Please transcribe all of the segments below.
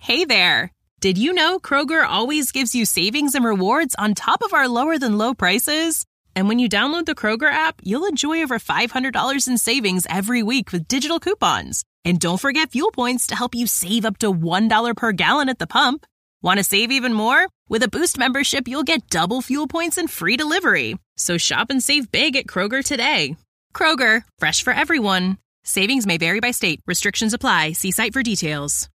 Hey there! Did you know Kroger always gives you savings and rewards on top of our lower-than-low prices? And when you download the Kroger app, you'll enjoy over $500 in savings every week with digital coupons. And don't forget fuel points to help you save up to $1 per gallon at the pump. Want to save even more? With a Boost membership, you'll get double fuel points and free delivery. So shop and save big at Kroger today. Kroger, fresh for everyone. Savings may vary by state. Restrictions apply. See site for details.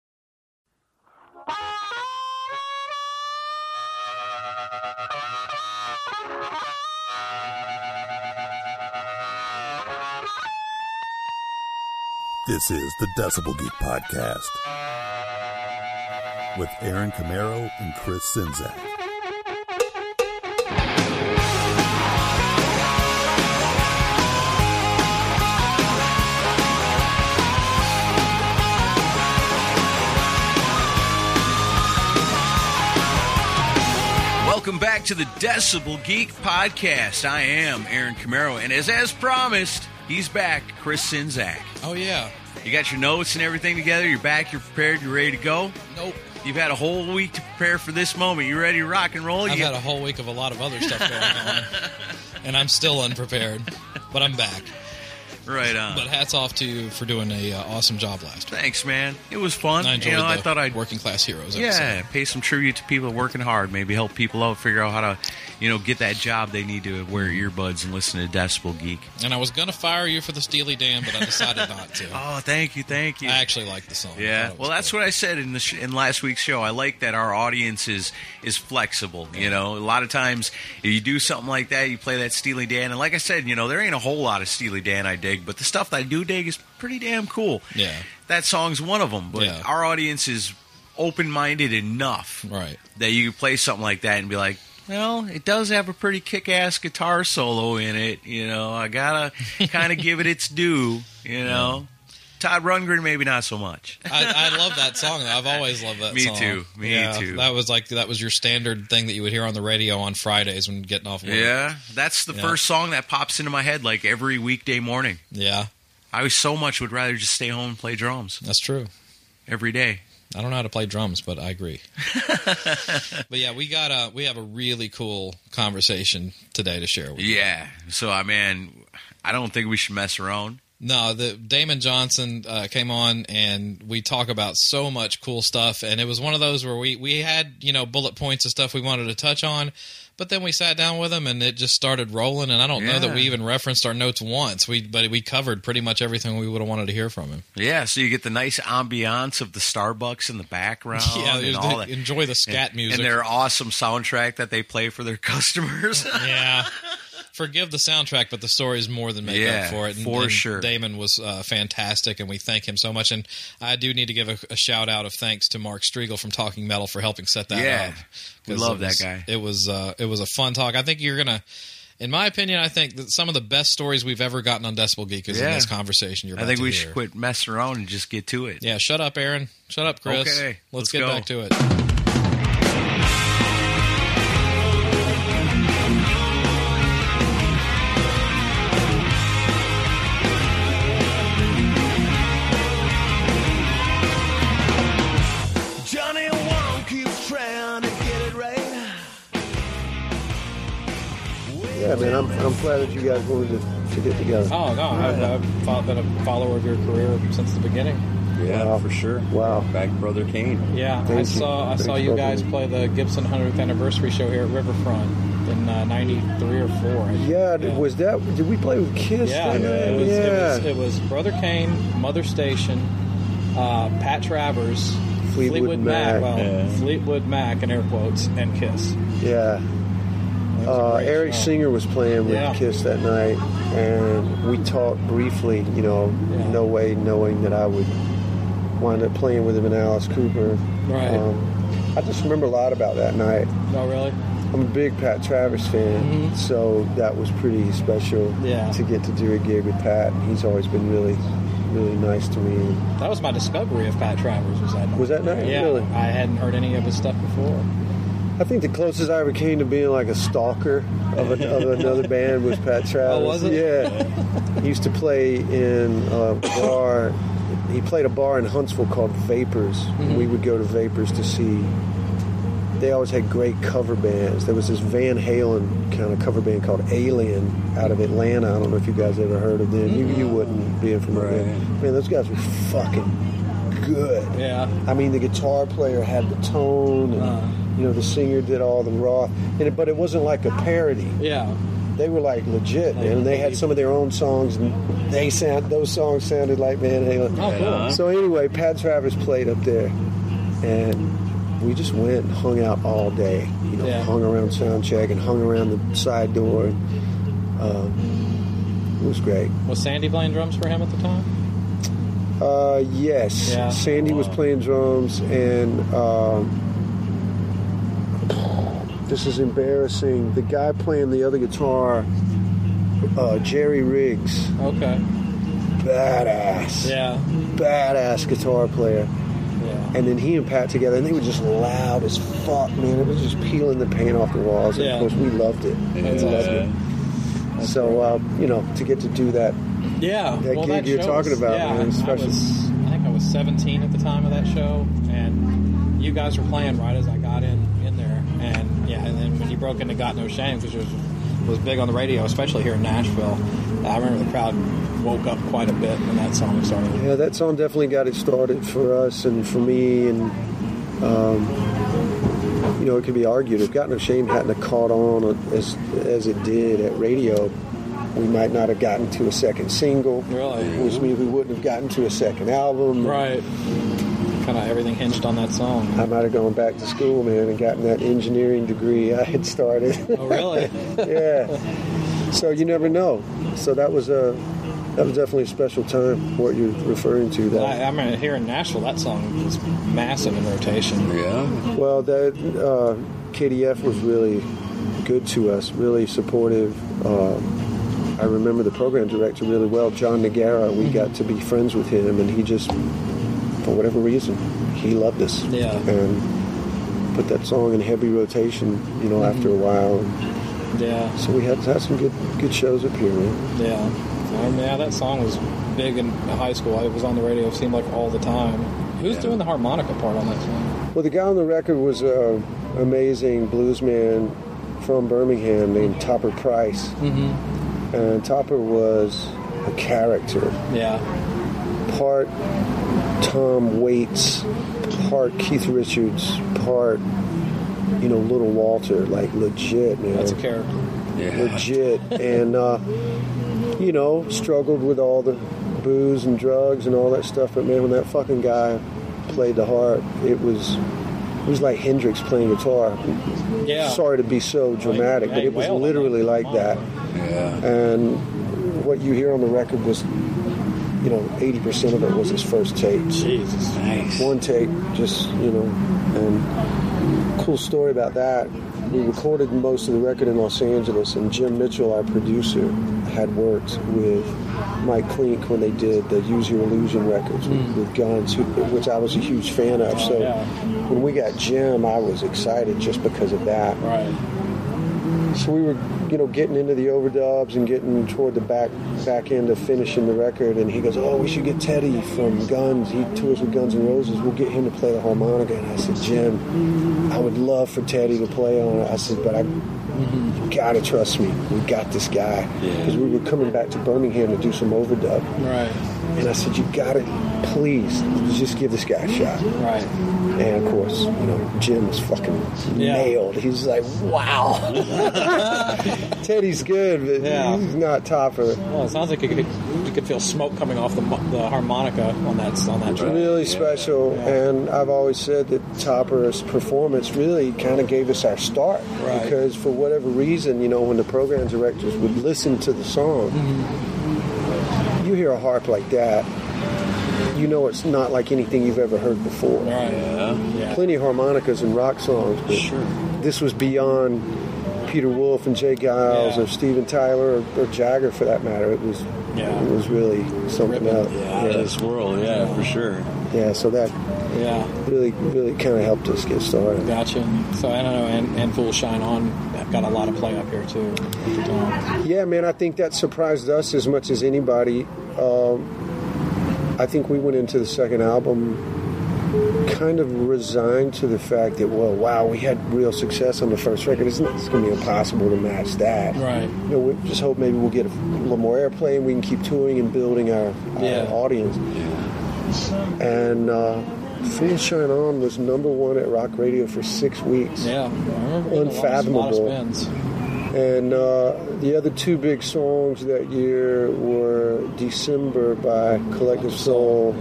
This is the Decibel Geek Podcast with Aaron Camaro and Chris Czynszak. Welcome back to the Decibel Geek Podcast. I am Aaron Camaro, and as promised, he's back, Chris Czynszak. Oh, yeah. You got your notes and everything together? You're back, you're prepared, you're ready to go? Nope. You've had a whole week to prepare for this moment. You ready to rock and roll? I've had a whole week of a lot of other stuff going on, and I'm still unprepared, but I'm back. Right on. But hats off to you for doing an awesome job last week. Thanks, man. It was fun. I enjoyed I thought I'd Working Class Heroes episode. Pay some tribute to people working hard. Maybe help people out, figure out how to, get that job they need to wear earbuds and listen to Decibel Geek. And I was going to fire you for the Steely Dan, but I decided not to. Oh, thank you. I actually like the song. Yeah, well, that's cool. what I said in last week's show. I like that our audience is flexible. A lot of times you do something like that, you play that Steely Dan, and like I said, there ain't a whole lot of Steely Dan I dig, but the stuff that I do dig is pretty damn cool. Yeah. That song's one of them, but our audience is open-minded enough that you can play something like that and be like, well, it does have a pretty kick-ass guitar solo in it. I gotta kind of give it its due, Yeah. Todd Rundgren, maybe not so much. I love that song, though. I've always loved that song. Me too. That was your standard thing that you would hear on the radio on Fridays when getting off work. Yeah, that's the first song that pops into my head like every weekday morning. Yeah. I so much would rather just stay home and play drums. That's true. Every day. I don't know how to play drums, but I agree. But yeah, we have a really cool conversation today to share with you. Yeah. So, I don't think we should mess around. No, Damon Johnson came on, and we talk about so much cool stuff, and it was one of those where we had, bullet points of stuff we wanted to touch on, but then we sat down with him, and it just started rolling, and I don't know that we even referenced our notes once, but we covered pretty much everything we would have wanted to hear from him. Yeah, so you get the nice ambiance of the Starbucks in the background. Yeah, and all that. Enjoy the scat music. And their awesome soundtrack that they play for their customers. Yeah. Forgive the soundtrack, but the story is more than make up for it. And sure. Damon was fantastic, and we thank him so much. And I do need to give a shout-out of thanks to Mark Striegel from Talking Metal for helping set that up. We love that guy. It was a fun talk. I think you're going to, in my opinion, I think that some of the best stories we've ever gotten on Decibel Geek is in this conversation you're about to hear. I think we should quit messing around and just get to it. Yeah, shut up, Aaron. Shut up, Chris. Okay, let's get back to it. Yeah, man, I'm glad that you guys wanted to get together. Oh, no, I've been a follower of your career since the beginning. Yeah, for sure. Wow. Back Brother Kane. Yeah, I saw you guys play the Gibson 100th anniversary show here at Riverfront in 93 or 4. Yeah, was that? Did we play with Kiss? Yeah, it was Brother Kane, Mother Station, Pat Travers, Fleetwood Mac. Fleetwood Mac in air quotes, and Kiss. Yeah. Eric Singer was playing with Kiss that night, and we talked briefly, no way knowing that I would wind up playing with him and Alice Cooper. Right. I just remember a lot about that night. Oh, really? I'm a big Pat Travers fan, so that was pretty special to get to do a gig with Pat, and he's always been really, really nice to me. That was my discovery of Pat Travers, was that night. Was that night? Yeah, Really? I hadn't heard any of his stuff before. I think the closest I ever came to being like a stalker of another band was Pat Travers. Oh, was it? Yeah. He used to play in a bar he played a bar in Huntsville called Vapors. Mm-hmm. We would go to Vapors to see. They always had great cover bands. There was this Van Halen kind of cover band called Alien out of Atlanta. I don't know if you guys ever heard of them. Mm-hmm. You wouldn't, being from Atlanta. Man, those guys were fucking good. Yeah. I mean, the guitar player had the tone, and the singer did all the raw. But it wasn't like a parody. Yeah. They were like legit, man. And they had some of their own songs, and those songs sounded like Van Halen. Oh, cool. So anyway, Pat Travers played up there, and we just went and hung out all day. Hung around soundcheck and hung around the side door. It was great. Was Sandy playing drums for him at the time? Yes. Yeah. Sandy was playing drums, and this is embarrassing. The guy playing the other guitar, Jerry Riggs. Okay. Badass. Yeah. Badass guitar player. Yeah. And then he and Pat together, and they were just loud as fuck, man. It was just peeling the paint off the walls. And of course, we loved it. That's awesome. So, to get to do that. Yeah. That gig you're talking about, man. Especially. I think I was 17 at the time of that show, and you guys were playing right as I got in there. And then when you broke into Got No Shame, which was big on the radio, especially here in Nashville, I remember the crowd woke up quite a bit when that song started. Yeah, that song definitely got it started for us and for me, and it could be argued if Got No Shame hadn't have caught on as it did at radio, we might not have gotten to a second single. Really? Which means we wouldn't have gotten to a second album. Right. Kind of everything hinged on that song. I might have gone back to school, man, and gotten that engineering degree I had started. Oh, really? Yeah. So you never know. So that was definitely a special time, what you're referring to. That. I mean, here in Nashville, that song was massive in rotation. Yeah. Well, that KDF was really good to us, really supportive. I remember the program director really well, John Nagara. We got to be friends with him, and he just, for whatever reason, he loved us. Yeah. And put that song in heavy rotation, after a while. Yeah. So we had some good shows up here, man. Yeah. That song was big in high school. It was on the radio, it seemed like all the time. Who's doing the harmonica part on that song? Well, the guy on the record was an amazing bluesman from Birmingham named Topper Price. Mm-hmm. And Topper was a character. Yeah. Part Tom Waits, part Keith Richards, part, Little Walter, like legit, man. That's a character. Yeah. Legit. And, struggled with all the booze and drugs and all that stuff. But, man, when that fucking guy played the harp, it was like Hendrix playing guitar. Yeah. Sorry to be so dramatic, but it was literally like that. Yeah. And what you hear on the record was, 80% of it was his first tape. Jesus. Nice. One tape, just, and cool story about that. We recorded most of the record in Los Angeles, and Jim Mitchell, our producer, had worked with Mike Klink when they did the Use Your Illusion records with Guns, which I was a huge fan of. So when we got Jim, I was excited just because of that. Right. So we were, getting into the overdubs and getting toward the back end of finishing the record, and he goes, "Oh, we should get Teddy from Guns. He tours with Guns N' Roses. We'll get him to play the harmonica." And I said, "Jim, I would love for Teddy to play on it." I said, "But you gotta trust me. We got this guy." Because we were coming back to Birmingham to do some overdub. Right. And I said, "You gotta, please, just give this guy a shot." Right. And of course, Jim was fucking nailed. He's like, "Wow." Teddy's good, but he's not Topper. Well, it sounds like you could feel smoke coming off the harmonica on that track. Really special, and I've always said that Topper's performance really kind of gave us our start. Right. Because for whatever reason, when the program directors would listen to the song, you hear a harp like that, it's not like anything you've ever heard before. Right. Yeah. Plenty of harmonicas in rock songs, but this was beyond Peter Wolf and Jay Giles or Steven Tyler or Jagger for that matter. It was really something else. Yeah, out of this world, for sure. Yeah, so that really, really kind of helped us get started. Gotcha. So I don't know, and Fool Shine On got a lot of play up here too at the time. Yeah, man, I think that surprised us as much as anybody. I think we went into the second album kind of resigned to the fact that, well, wow, we had real success on the first record. It's going to be impossible to match that. Right. You know, we just hope maybe we'll get a little more airplay and we can keep touring and building our audience. And Full Shine On was #1 at rock radio for 6 weeks. Yeah, I remember unfathomable. A lot of spins. And the other 2 big songs that year were December by Collective Soul.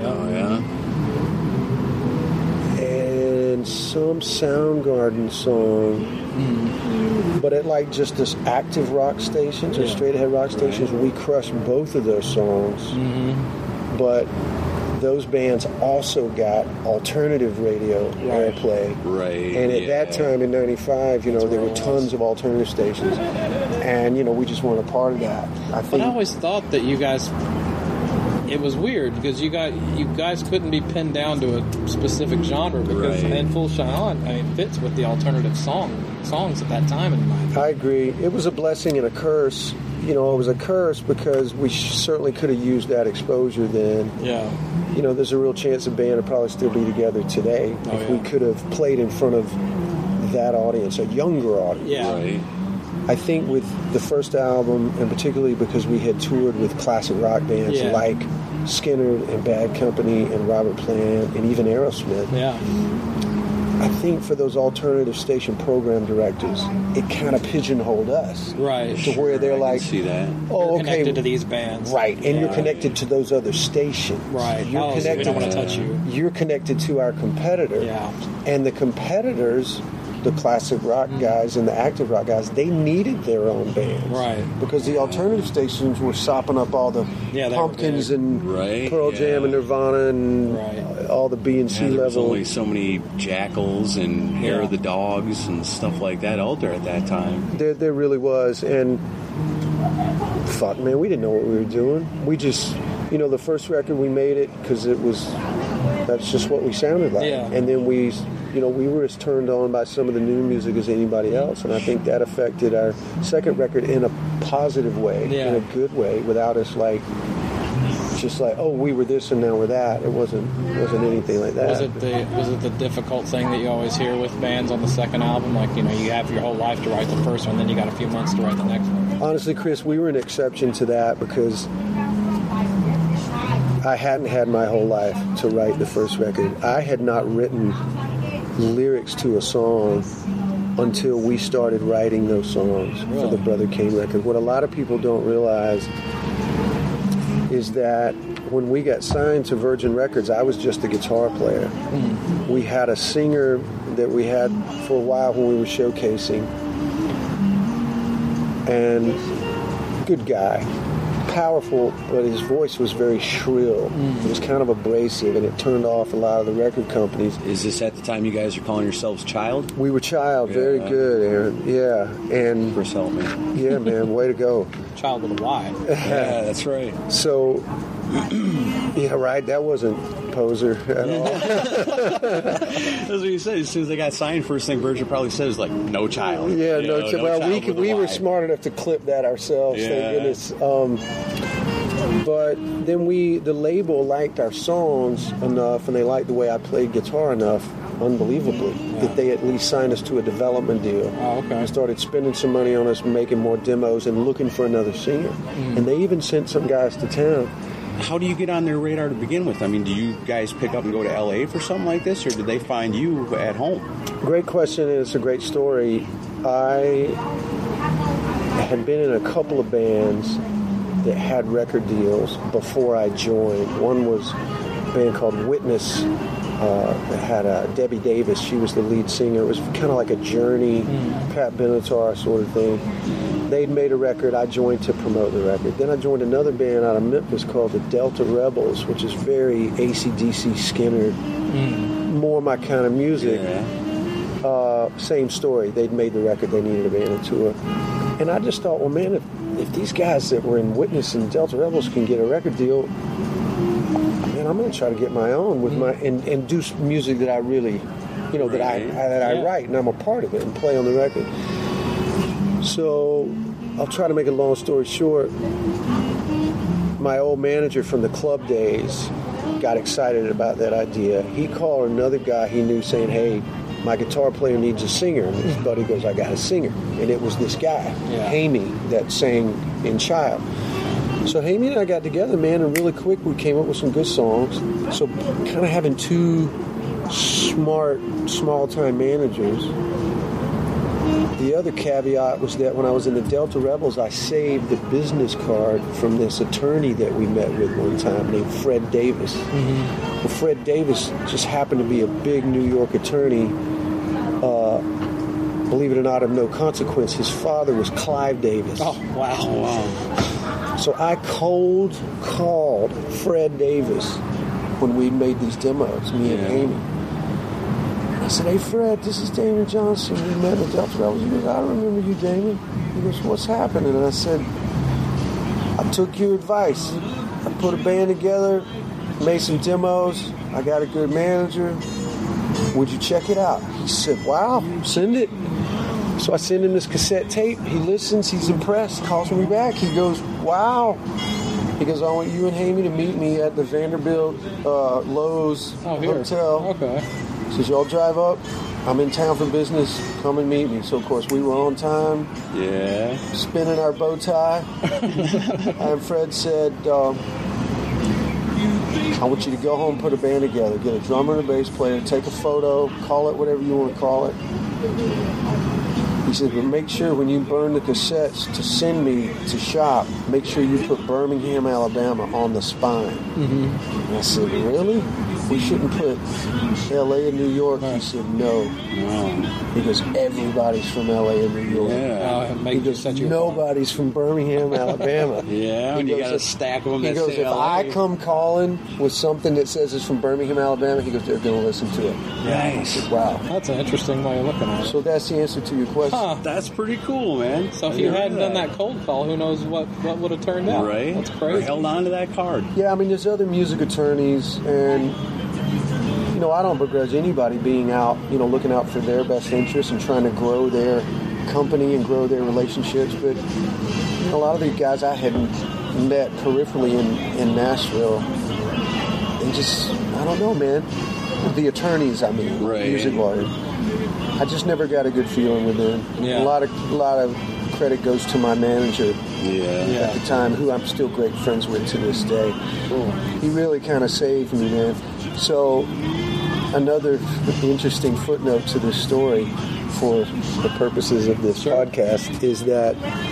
And some Soundgarden song. But at like just this active rock stations or straight ahead rock stations, we crushed both of those songs. But those bands also got alternative radio airplay. Right. And at that time in 95, you know, there were tons of alternative stations. And, you know, we just weren't a part of that. But I always thought that you guys, it was weird because you guys couldn't be pinned down to a specific genre because and Full Shine On, I mean, fits with the alternative songs at that time in mind. I agree. It was a blessing and a curse. You know, it was a curse because we certainly could have used that exposure then. Yeah. You know, there's a real chance the band would probably still be together today if we could have played in front of that audience, a younger audience. Yeah. Right. I think with the first album, and particularly because we had toured with classic rock bands like Skynyrd and Bad Company and Robert Plant and even Aerosmith. Yeah. I think for those alternative station program directors, it kind of pigeonholed us. Right. To where they're like, see that. Oh, you're connected to these bands. Right. And you're connected to those other stations. Right. You're connected, so we don't want to touch you. You're connected to our competitor. Yeah. And the competitors, the classic rock guys and the active rock guys, they needed their own bands. Right. Because the alternative stations were sopping up all the Pumpkins and Pearl Jam and Nirvana and all the B and C level. There was only so many Jackals and Hair of the Dogs and stuff like that out there at that time. There really was. And fuck, man, we didn't know what we were doing. We just, you know, the first record we made it because that's just what we sounded like. Yeah. And then we were as turned on by some of the new music as anybody else, and I think that affected our second record in a positive way, in a good way, without us just like, oh, we were this and now we're that. It wasn't anything like that. Was it the difficult thing that you always hear with bands on the second album? Like, you know, you have your whole life to write the first one, then you got a few months to write the next one. Honestly, Chris, we were an exception to that because I hadn't had my whole life to write the first record. I had not written lyrics to a song until we started writing those songs for the Brother Kane record. What a lot of people don't realize is that when we got signed to Virgin Records, I was just a guitar player. We had a singer that we had for a while when we were showcasing, and good guy, powerful, but his voice was very shrill. It was kind of abrasive, and it turned off a lot of the record companies. Is this at the time you guys are calling yourselves Child? We were Child. Very good, Aaron. Yeah. And Chris, help me. Yeah, man, way to go. Child with a Y. Yeah, that's right. So, yeah, right, that wasn't poser at all. That's what you said. As soon as they got signed, first thing Virgin probably said is like, no child. Yeah, no child. Well, we were smart enough to clip that ourselves, thank goodness. But then the label liked our songs enough, and they liked the way I played guitar enough, unbelievably, that they at least signed us to a development deal. Oh, okay. And started spending some money on us, making more demos, and looking for another singer. And they even sent some guys to town. How do you get on their radar to begin with? I mean, do you guys pick up and go to L.A. for something like this, or did they find you at home? Great question, and it's a great story. I had been in a couple of bands that had record deals before I joined. One was a band called Witness that had Debbie Davis. She was the lead singer. It was kind of like a Journey, Pat Benatar sort of thing. They'd made a record. I joined to promote the record. Then I joined another band out of Memphis called the Delta Rebels, which is very AC/DC Skynyrd, more my kind of music. Same story. They'd made the record. They needed a band and tour. And I just thought, well, man, if these guys that were in Witness and Delta Rebels can get a record deal, man, I'm going to try to get my own with my and do music that I really, you know, that I write, and I'm a part of it and play on the record. So I'll try to make a long story short. My old manager from the club days got excited about that idea. He called another guy he knew saying, hey, my guitar player needs a singer. And his buddy goes, I got a singer. And it was this guy, Hamey, that sang in Child. So Hamey and I got together, man, and really quick we came up with some good songs. So kind of having two smart, small-time managers. The other caveat was that when I was in the Delta Rebels, I saved the business card from this attorney that we met with one time named Fred Davis. Mm-hmm. Well, Fred Davis just happened to be a big New York attorney. Believe it or not, of no consequence. His father was Clive Davis. Oh, wow. So I cold called Fred Davis when we made these demos, me and Amy. I said, hey, Fred, this is Damon Johnson. We met in the Delta Rebels. He goes, I remember you, Damon. He goes, what's happening? And I said, I took your advice. I put a band together, made some demos. I got a good manager. Would you check it out? He said, wow, send it. So I send him this cassette tape. He listens. He's impressed. Calls me back. He goes, wow. He goes, I want you and Hamey to meet me at the Vanderbilt Lowe's Hotel. Okay. He says, y'all drive up. I'm in town for business. Come and meet me. So, of course, we were on time. Yeah. Spinning our bow tie. And Fred said, I want you to go home and put a band together. Get a drummer and a bass player. Take a photo. Call it whatever you want to call it. He said, but make sure when you burn the cassettes to send me to shop, make sure you put Birmingham, Alabama on the spine. Mm-hmm. And I said, really? We shouldn't put L.A. and New York? He said, no. He goes, everybody's from L.A. and New York. Yeah. He goes, nobody's from Birmingham, Alabama. Yeah, and you got a stack of them. He goes, if I come calling with something that says it's from Birmingham, Alabama, he goes, they're going to listen to it. Nice. I said, wow. That's an interesting way of looking at it. So that's the answer to your question. Huh. That's pretty cool, man. So if you hadn't done that cold call, who knows what would have turned out? Right. That's crazy. Or held on to that card. Yeah, I mean, there's other music attorneys, and you know, I don't begrudge anybody being out, you know, looking out for their best interests and trying to grow their company and grow their relationships. But you know, a lot of these guys I had met peripherally in Nashville, they just, I don't know, man. The attorneys, I mean, music lawyers. I just never got a good feeling with them. Yeah. A lot of credit goes to my manager at the time, who I'm still great friends with to this day. Cool. He really kind of saved me, man. So another interesting footnote to this story for the purposes of this podcast is that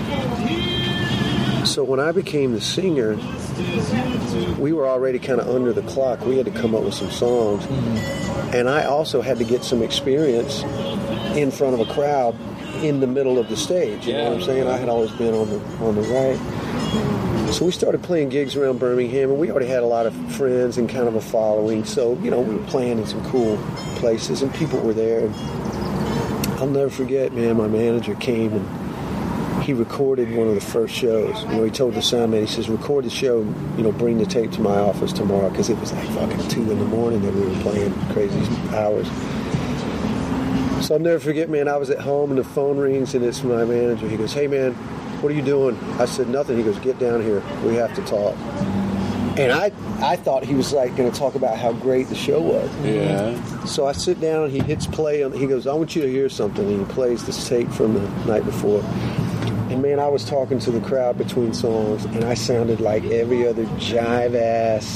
so when I became the singer, we were already kind of under the clock. We had to come up with some songs. Mm-hmm. And I also had to get some experience in front of a crowd in the middle of the stage. You know what I'm saying? I had always been on the right. So we started playing gigs around Birmingham, and we already had a lot of friends and kind of a following. So, you know, we were playing in some cool places, and people were there. And I'll never forget, man, my manager came, and he recorded one of the first shows. You know, he told the sound man, he says, record the show, you know, bring the tape to my office tomorrow, because it was like fucking 2 in the morning that we were playing crazy hours. So I'll never forget, man, I was at home and the phone rings and it's my manager. He goes, hey, man, what are you doing? I said, nothing. He goes, get down here. We have to talk. And I thought he was like going to talk about how great the show was. Yeah. So I sit down and he hits play. He goes, I want you to hear something. And he plays this tape from the night before. And, man, I was talking to the crowd between songs, and I sounded like every other jive-ass,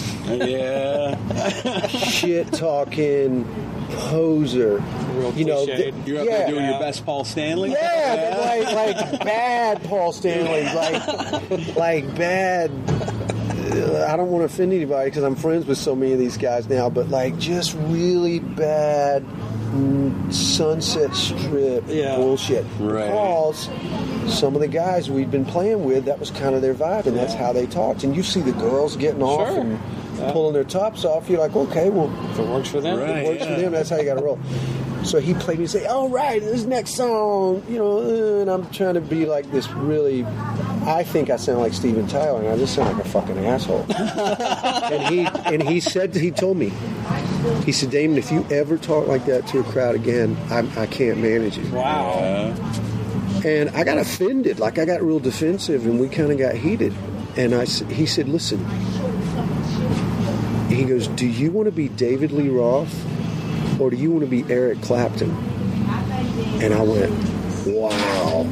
shit-talking poser. Real you know, you're up there doing your best Paul Stanley? Yeah, like bad Paul Stanley. Like bad... I don't want to offend anybody because I'm friends with so many of these guys now, but like just really bad Sunset Strip bullshit. Right. Because some of the guys we'd been playing with, that was kind of their vibe, and that's how they talked. And you see the girls getting off and pulling their tops off. You're like, okay, well, if it works for them, it works for them. That's how you got to roll. So he played me and say, all right, this next song, you know, and I'm trying to be like this really, I think I sound like Steven Tyler, and I just sound like a fucking asshole. and he told me, he said, Damon, if you ever talk like that to a crowd again, I can't manage it. Wow. And I got offended, like I got real defensive, and we kind of got heated. And he said, listen, he he goes, do you want to be David Lee Roth or do you want to be Eric Clapton? And I went, wow.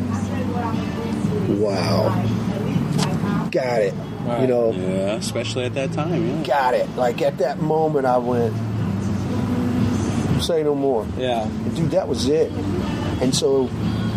Got it. Right. You know. Yeah, especially at that time, yeah. Got it. Like, at that moment, I went, say no more. Yeah. And dude, that was it. And so,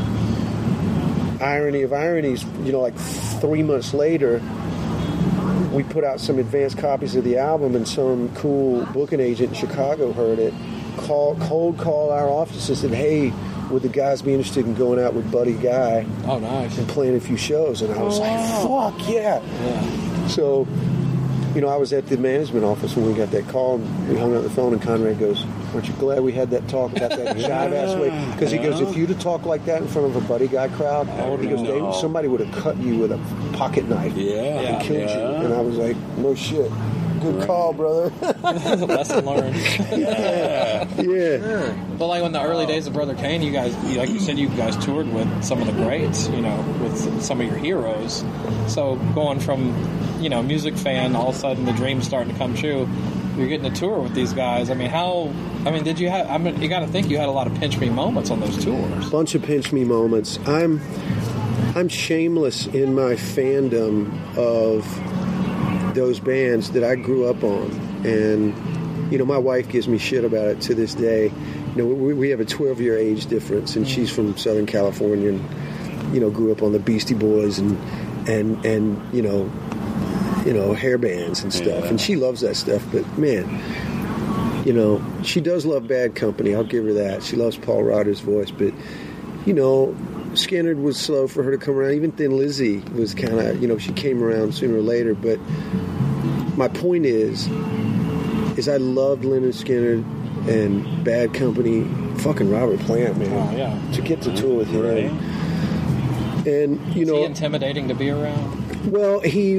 irony of ironies, you know, like 3 months later, we put out some advanced copies of the album, and some cool booking agent in Chicago heard it, cold called our office and said, hey, would the guys be interested in going out with Buddy Guy? Oh, nice. And playing a few shows? And I was like, fuck yeah. So, you know, I was at the management office when we got that call, and we hung up the phone, and Conrad goes, aren't you glad we had that talk about that jive-ass way? Because he goes, if you'd have talked like that in front of a Buddy Guy crowd, he goes, somebody would have cut you with a pocket knife and killed you. And I was like, no shit. Good call, brother. Lesson learned. Yeah. But like in the early days of Brother Kane, you guys, like you said, you guys toured with some of the greats, you know, with some of your heroes. So going from, you know, music fan, all of a sudden the dream's starting to come true. You're getting to tour with these guys. I mean, did you have? I mean, you got to think you had a lot of pinch me moments on those tours. Bunch of pinch me moments. I'm shameless in my fandom of those bands that I grew up on, and you know, my wife gives me shit about it to this day. You know, we have a 12-year age difference, and she's from Southern California, and you know, grew up on the Beastie Boys and you know, hair bands and stuff, and she loves that stuff. But man, you know, she does love Bad Company. I'll give her that. She loves Paul Rodder's voice, but you know, Skynyrd was slow for her to come around. Even Thin Lizzy was kind of, you know, she came around sooner or later. But my point is I loved Lynyrd Skynyrd and Bad Company. Fucking Robert Plant, man. Oh, yeah. To get to tour with him. Right. And, you know. Was he intimidating to be around? Well,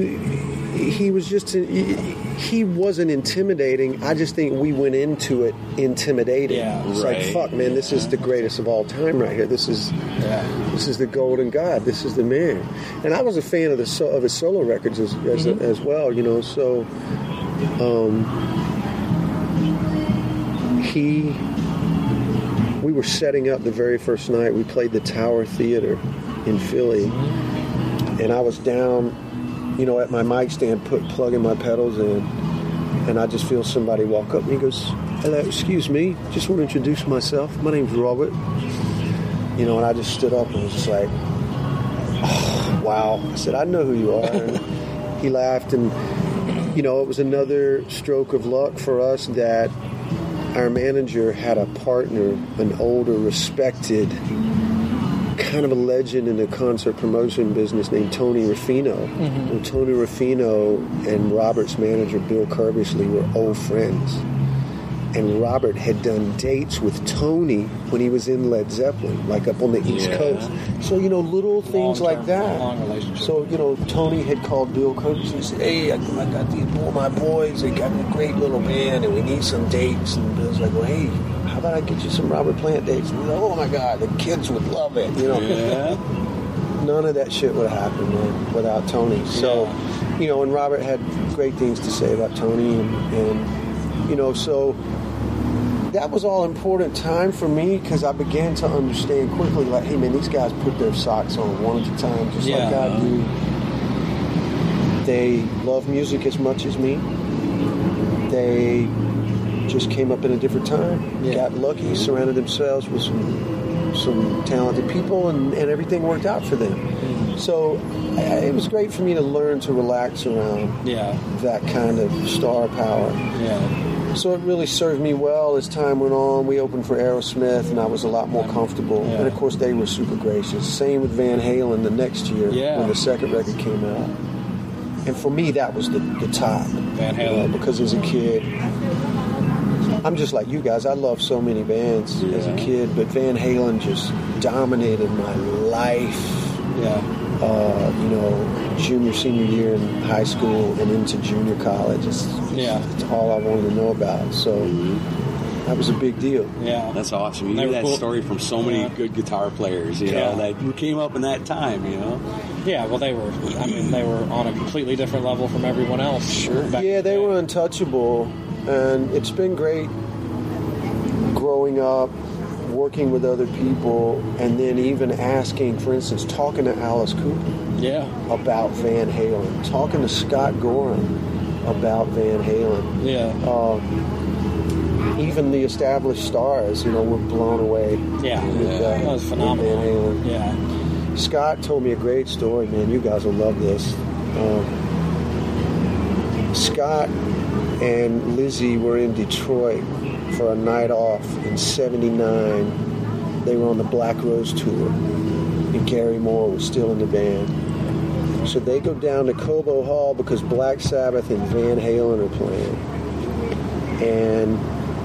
he was just, he wasn't intimidating. I just think we went into it intimidating. Yeah, it's like, fuck, man, this is the greatest of all time right here. This is the golden god. This is the man. And I was a fan of his solo records as well, you know. So, we were setting up the very first night. We played the Tower Theater in Philly, and I was down, you know, at my mic stand, plugging my pedals in, and I just feel somebody walk up, and he goes, hello, excuse me, just want to introduce myself. My name's Robert. You know, and I just stood up and was just like, oh, wow. I said, I know who you are. And he laughed, and, you know, it was another stroke of luck for us that our manager had a partner, an older, respected, kind of a legend in the concert promotion business named Tony Ruffino. Mm-hmm. And Tony Ruffino and Robert's manager, Bill Curbishley, were old friends. And Robert had done dates with Tony when he was in Led Zeppelin, like up on the East Coast. So, you know, little things like that. Long relationship. So, you know, Tony had called Bill Curbishley and said, hey, I got these my boys, they got a great little band and we need some dates. And Bill's like, well, hey, how about I get you some Robert Plant dates? And he's like, oh my God, the kids would love it, you know. Yeah. None of that shit would have happened, man, without Tony. So, you know, and Robert had great things to say about Tony, and you know, so that was all important time for me because I began to understand quickly, like, hey man, these guys put their socks on one at a time, just like I do. They love music as much as me. They just came up in a different time, got lucky, surrounded themselves with some talented people, and everything worked out for them. So it was great for me to learn to relax around that kind of star power. So it really served me well as time went on. We opened for Aerosmith, and I was a lot more comfortable. And of course, they were super gracious. Same with Van Halen the next year when the second record came out. And for me, that was the top. Van Halen. Because as a kid, I'm just like you guys. I loved so many bands as a kid, but Van Halen just dominated my life. You know, junior, senior year in high school and into junior college. It's all I wanted to know about. So that was a big deal. Yeah, that's awesome. You hear that story from so many good guitar players, you know, that came up in that time, you know. Yeah, well, they were on a completely different level from everyone else. Sure. Yeah, they were untouchable. And it's been great growing up, working with other people, and then even asking, for instance, talking to Alice Cooper about Van Halen, talking to Scott Gorham about Van Halen. Even the established stars, were blown away. That was phenomenal. Van Halen. Yeah. Scott told me a great story, man. You guys will love this. Scott and Lizzie were in Detroit for a night off in '79. They were on the Black Rose tour, and Gary Moore was still in the band. So they go down to Cobo Hall because Black Sabbath and Van Halen are playing. And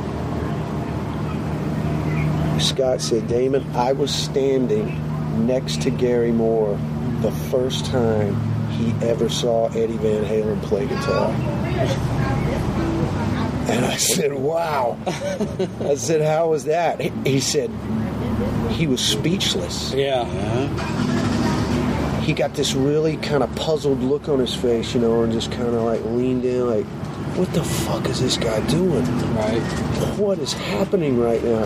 Scott said, Damon, I was standing next to Gary Moore the first time he ever saw Eddie Van Halen play guitar. And I said, wow. I said, how was that? He said, he was speechless. Yeah. He got this really kind of puzzled look on his face, and just kind of like leaned in like, what the fuck is this guy doing? Right. What is happening right now,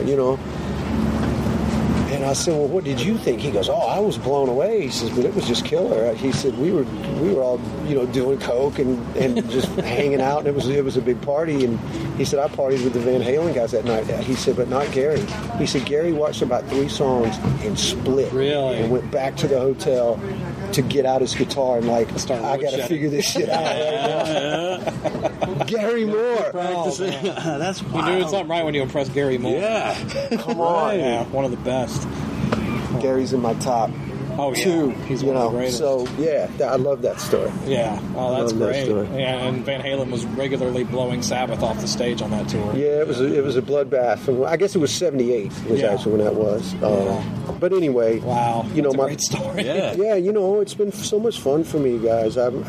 And I said, well, what did you think? He goes, oh, I was blown away. He says, but it was just killer. He said, we were all, doing coke and just hanging out, and it was a big party. And he said, I partied with the Van Halen guys that night. He said, but not Gary. He said, Gary watched about 3 songs and split. Really? And went back to the hotel to get out his guitar and I got to figure this shit out right now. Gary Moore. That's wild. You're doing something right when you impress Gary Moore. Yeah. Come on. Yeah, one of the best. Gary's in my top 2. He's one of the greatest. So, I love that story. Yeah. Oh, that's great. Yeah, and Van Halen was regularly blowing Sabbath off the stage on that tour. Yeah, it was a bloodbath. I guess it was 78 was actually when that was. But anyway. Wow. That's a great story. Yeah, it's been so much fun for me, guys. I'm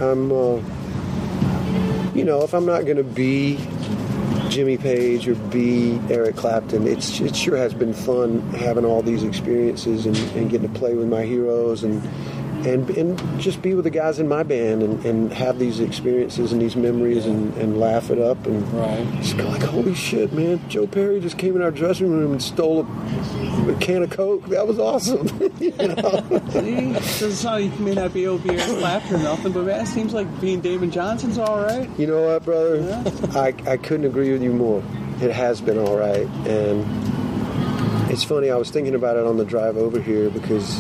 if I'm not going to be Jimmy Page or be Eric Clapton, it sure has been fun having all these experiences and getting to play with my heroes and just be with the guys in my band and have these experiences and these memories and laugh it up and just go like, holy shit, man, Joe Perry just came in our dressing room and stole a can of Coke. That was awesome. See, doesn't sound like you may not be able to be Eric Clapton or nothing, but man, it seems like being Damon Johnson's all right. You know what, brother? Yeah. I couldn't agree with you more. It has been all right. And it's funny, I was thinking about it on the drive over here because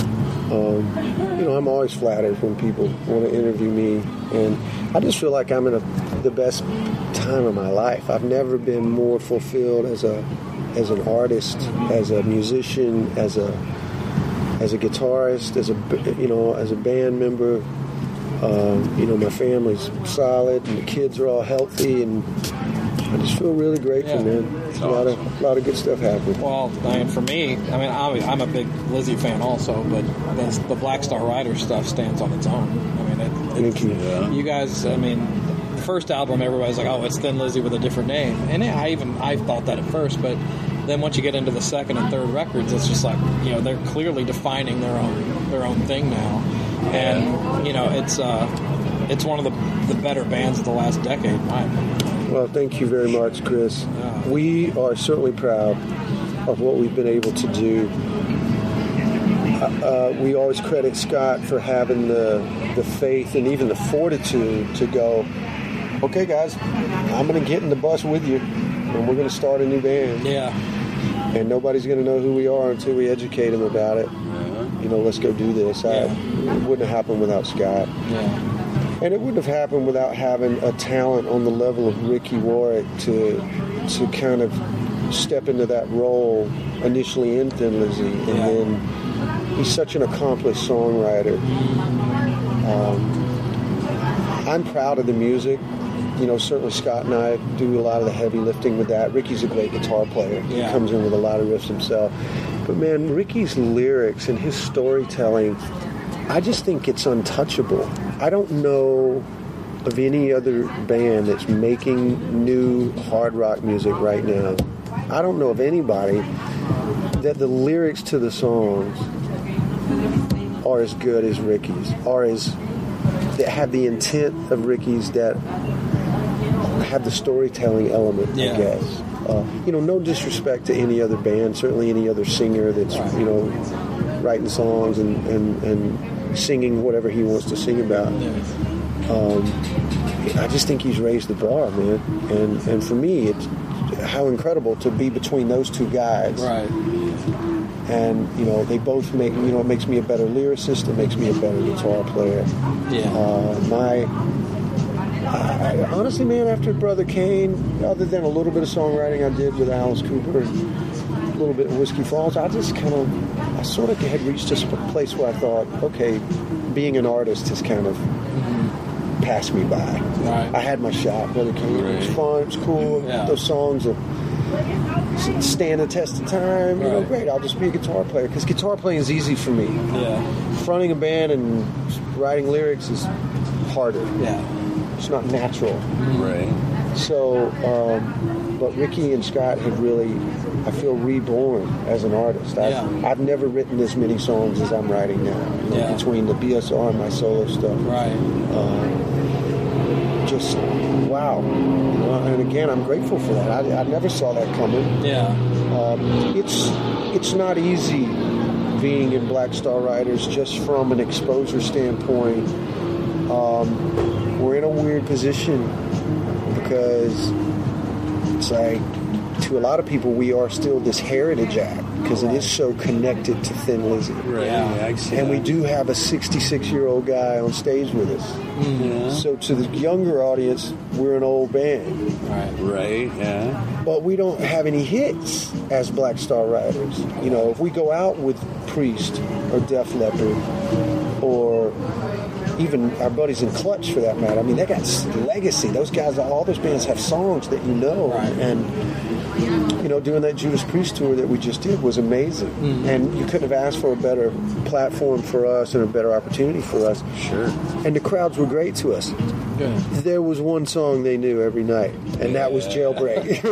I'm always flattered when people want to interview me, and I just feel like I'm in the best time of my life. I've never been more fulfilled as an artist, as a musician, as a guitarist, as a band member. My family's solid, and the kids are all healthy, and I just feel really grateful, man. A lot of good stuff happening. Well, for me, I'm a big Lizzie fan also, but the Black Star Rider stuff stands on its own. Thank you. You guys, the first album, everybody's like, oh, it's Thin Lizzy with a different name. And I thought that at first, but then once you get into the second and third records, it's just like, they're clearly defining their own thing now. And, it's one of the better bands of the last decade, in my opinion. Well, thank you very much, Chris. We are certainly proud of what we've been able to do. We always credit Scott for having the faith and even the fortitude to go, okay, guys, I'm going to get in the bus with you, and we're going to start a new band. Yeah. And nobody's going to know who we are until we educate them about it. Let's go do this. It wouldn't have happened without Scott. Yeah. And it wouldn't have happened without having a talent on the level of Ricky Warwick to kind of step into that role initially in Thin Lizzy. And then he's such an accomplished songwriter. I'm proud of the music. Certainly Scott and I do a lot of the heavy lifting with that. Ricky's a great guitar player. He comes in with a lot of riffs himself. But man, Ricky's lyrics and his storytelling, I just think it's untouchable. I don't know of any other band that's making new hard rock music right now. I don't know of anybody that the lyrics to the songs are as good as Ricky's, that have the intent of Ricky's, that have the storytelling element, I guess. No disrespect to any other band, certainly any other singer that's, writing songs and singing whatever he wants to sing about. I just think he's raised the bar, man. And for me, it's how incredible to be between those two guys. Right. And, they both make, it makes me a better lyricist. It makes me a better guitar player. Yeah. Honestly, man, after Brother Kane, other than a little bit of songwriting I did with Alice Cooper, a little bit of Whiskey Falls, I sort of had reached just a place where I thought, okay, being an artist has kind of passed me by. Right. I had my shot. Brother Kane, it was fun, it was cool. Yeah. Those songs that stand the test of time, great, I'll just be a guitar player, because guitar playing is easy for me. Yeah. Fronting a band and writing lyrics is harder. Yeah. It's not natural. Right. So, but Ricky and Scott have really, I feel, reborn as an artist. I've never written as many songs as I'm writing now. Between the BSR and my solo stuff. Right. Just, wow. And again, I'm grateful for that. I never saw that coming. Yeah. It's not easy being in Black Star Riders just from an exposure standpoint. We're in a weird position because it's like, to a lot of people, we are still this heritage act because it is so connected to Thin Lizzy. Right. And we do have a 66-year-old guy on stage with us. Mm-hmm. So to the younger audience, we're an old band. Right, yeah. But we don't have any hits as Black Star Riders. If we go out with Priest or Def Leppard or even our buddies in Clutch, for that matter. I mean, they got legacy. Those guys, all those bands have songs that and doing that Judas Priest tour that we just did was amazing. Mm-hmm. And you couldn't have asked for a better platform for us and a better opportunity for us. Sure. And the crowds were great to us. Yeah. There was one song they knew every night, and that was Jailbreak.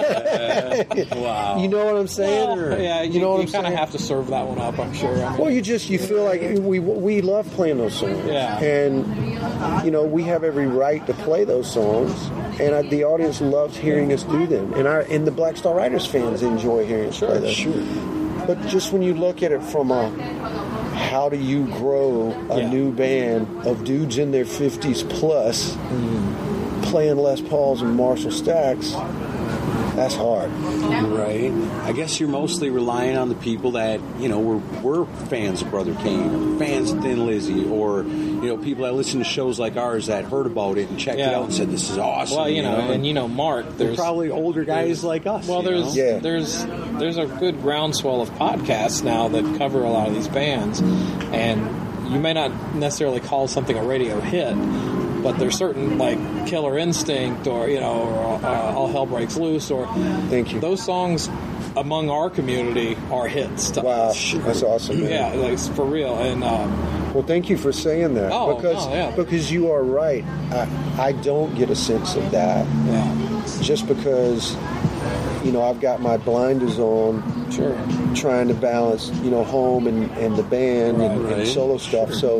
Wow. You know what I'm saying? Well, yeah, you kind of have to serve that one up, I'm sure. Well, you feel like we love playing those songs. Yeah. And, we have every right to play those songs, and the audience loves hearing us do them. And the Black Star Riders fans enjoy hearing us play those. Sure. But just when you look at it from how do you grow a new band of dudes in their 50s plus playing Les Pauls and Marshall Stacks, that's hard. Right. I guess you're mostly relying on the people that, were fans of Brother Kane, or fans of Thin Lizzy, or, people that listen to shows like ours that heard about it and checked it out and said, this is awesome. Well, Mark, there's probably older guys like us. Well, there's a good groundswell of podcasts now that cover a lot of these bands, and you may not necessarily call something a radio hit, but there's certain, like Killer Instinct or All Hell Breaks Loose, or Thank you. Those songs among our community are hits to us. That's awesome, man. Yeah, like, for real. And well, thank you for saying that. Because you are right. I don't get a sense of that. Yeah. Just because I've got my blinders on, trying to balance home and the band and solo stuff. Sure. So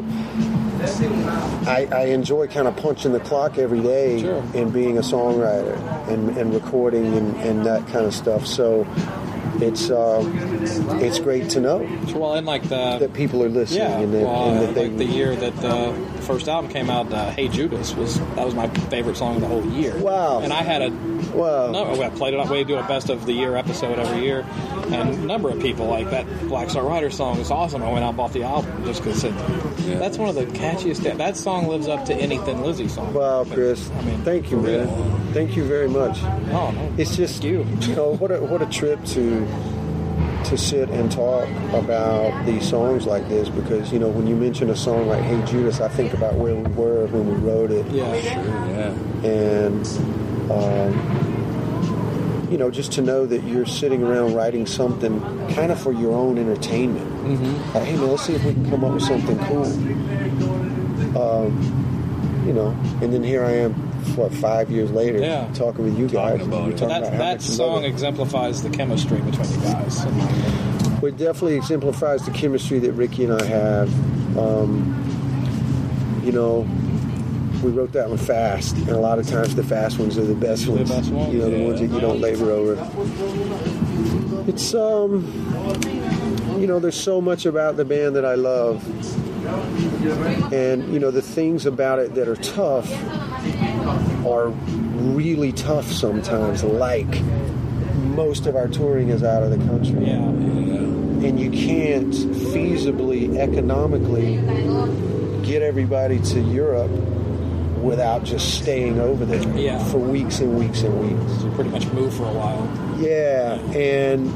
I enjoy kind of punching the clock every day and being a songwriter and recording and that kind of stuff. So it's great to know. Well, and like that people are listening. Yeah. And that like the year that the first album came out, "Hey Judas" was my favorite song of the whole year. Wow. And I had I played it. We do a best of the year episode every year, and a number of people like that Black Star Rider song is awesome. I went out and bought the album just because that's one of the catchiest. That song lives up to any Thin Lizzy song. Wow, Chris. Thank you, man. Thank you very much. Oh no, it's just what a trip to sit and talk about these songs like this, because when you mention a song like "Hey Judas," I think about where we were when we wrote it. Yeah, sure, yeah. And just to know that you're sitting around writing something kind of for your own entertainment. Mm-hmm. Like, hey man, let's see if we can come up with something cool. And then here I am, 5 years later, talking with you guys. That song exemplifies the chemistry between you guys. Well, it definitely exemplifies the chemistry that Ricky and I have. We wrote that one fast, and a lot of times the fast ones are the best ones. The ones that you don't labor over. It's there's so much about the band that I love, and the things about it that are tough are really tough sometimes. Like most of our touring is out of the country, and you can't feasibly, economically get everybody to Europe without just staying over there for weeks and weeks and weeks. So you pretty much move for a while. Yeah, and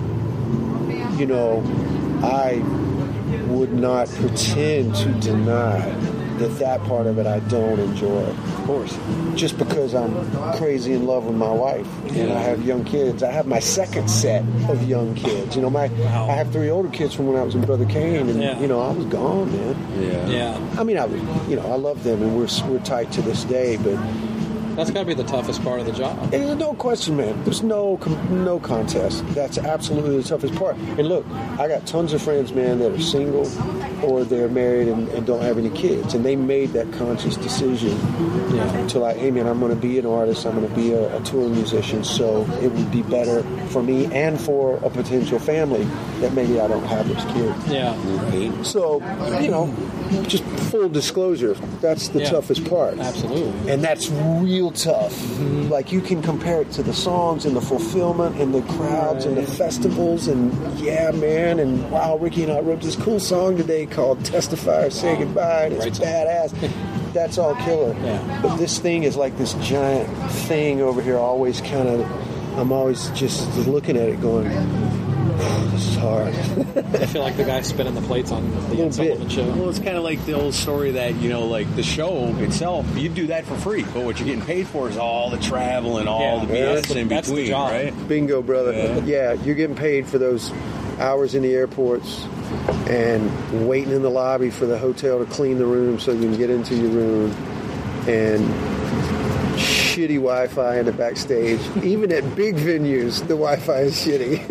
I would not pretend to deny that part of it I don't enjoy. Of course. Just because I'm crazy in love with my wife and I have young kids. I have my second set of young kids. I have 3 older kids from when I was in Brother Kane, and I was gone, man. Yeah. I mean, I love them, and we're tight to this day, but that's got to be the toughest part of the job. There's no question, man. There's no contest. That's absolutely the toughest part. And look, I got tons of friends, man, that are single or they're married and don't have any kids. And they made that conscious decision to like, hey, man, I'm going to be an artist. I'm going to be a touring musician. So it would be better for me and for a potential family that maybe I don't have those kids. Yeah. Right. So, just full disclosure, that's the toughest part. Absolutely. And that's real tough. Mm-hmm. Like, you can compare it to the songs and the fulfillment and the crowds and the festivals and man, and wow, Ricky and I wrote this cool song today called Testify or Say Goodbye, and it's badass. That's all killer. Yeah. But this thing is like this giant thing over here, I'm always just looking at it going, this is hard. I feel like the guy spinning the plates on the Ed Sullivan show. Well, it's kind of like the old story that, like the show itself, you do that for free, but what you're getting paid for is all the travel and all the BS in between, right? Bingo, brother. Yeah, you're getting paid for those hours in the airports and waiting in the lobby for the hotel to clean the room so you can get into your room, and shitty Wi-Fi in the backstage. Even at big venues, the Wi-Fi is shitty.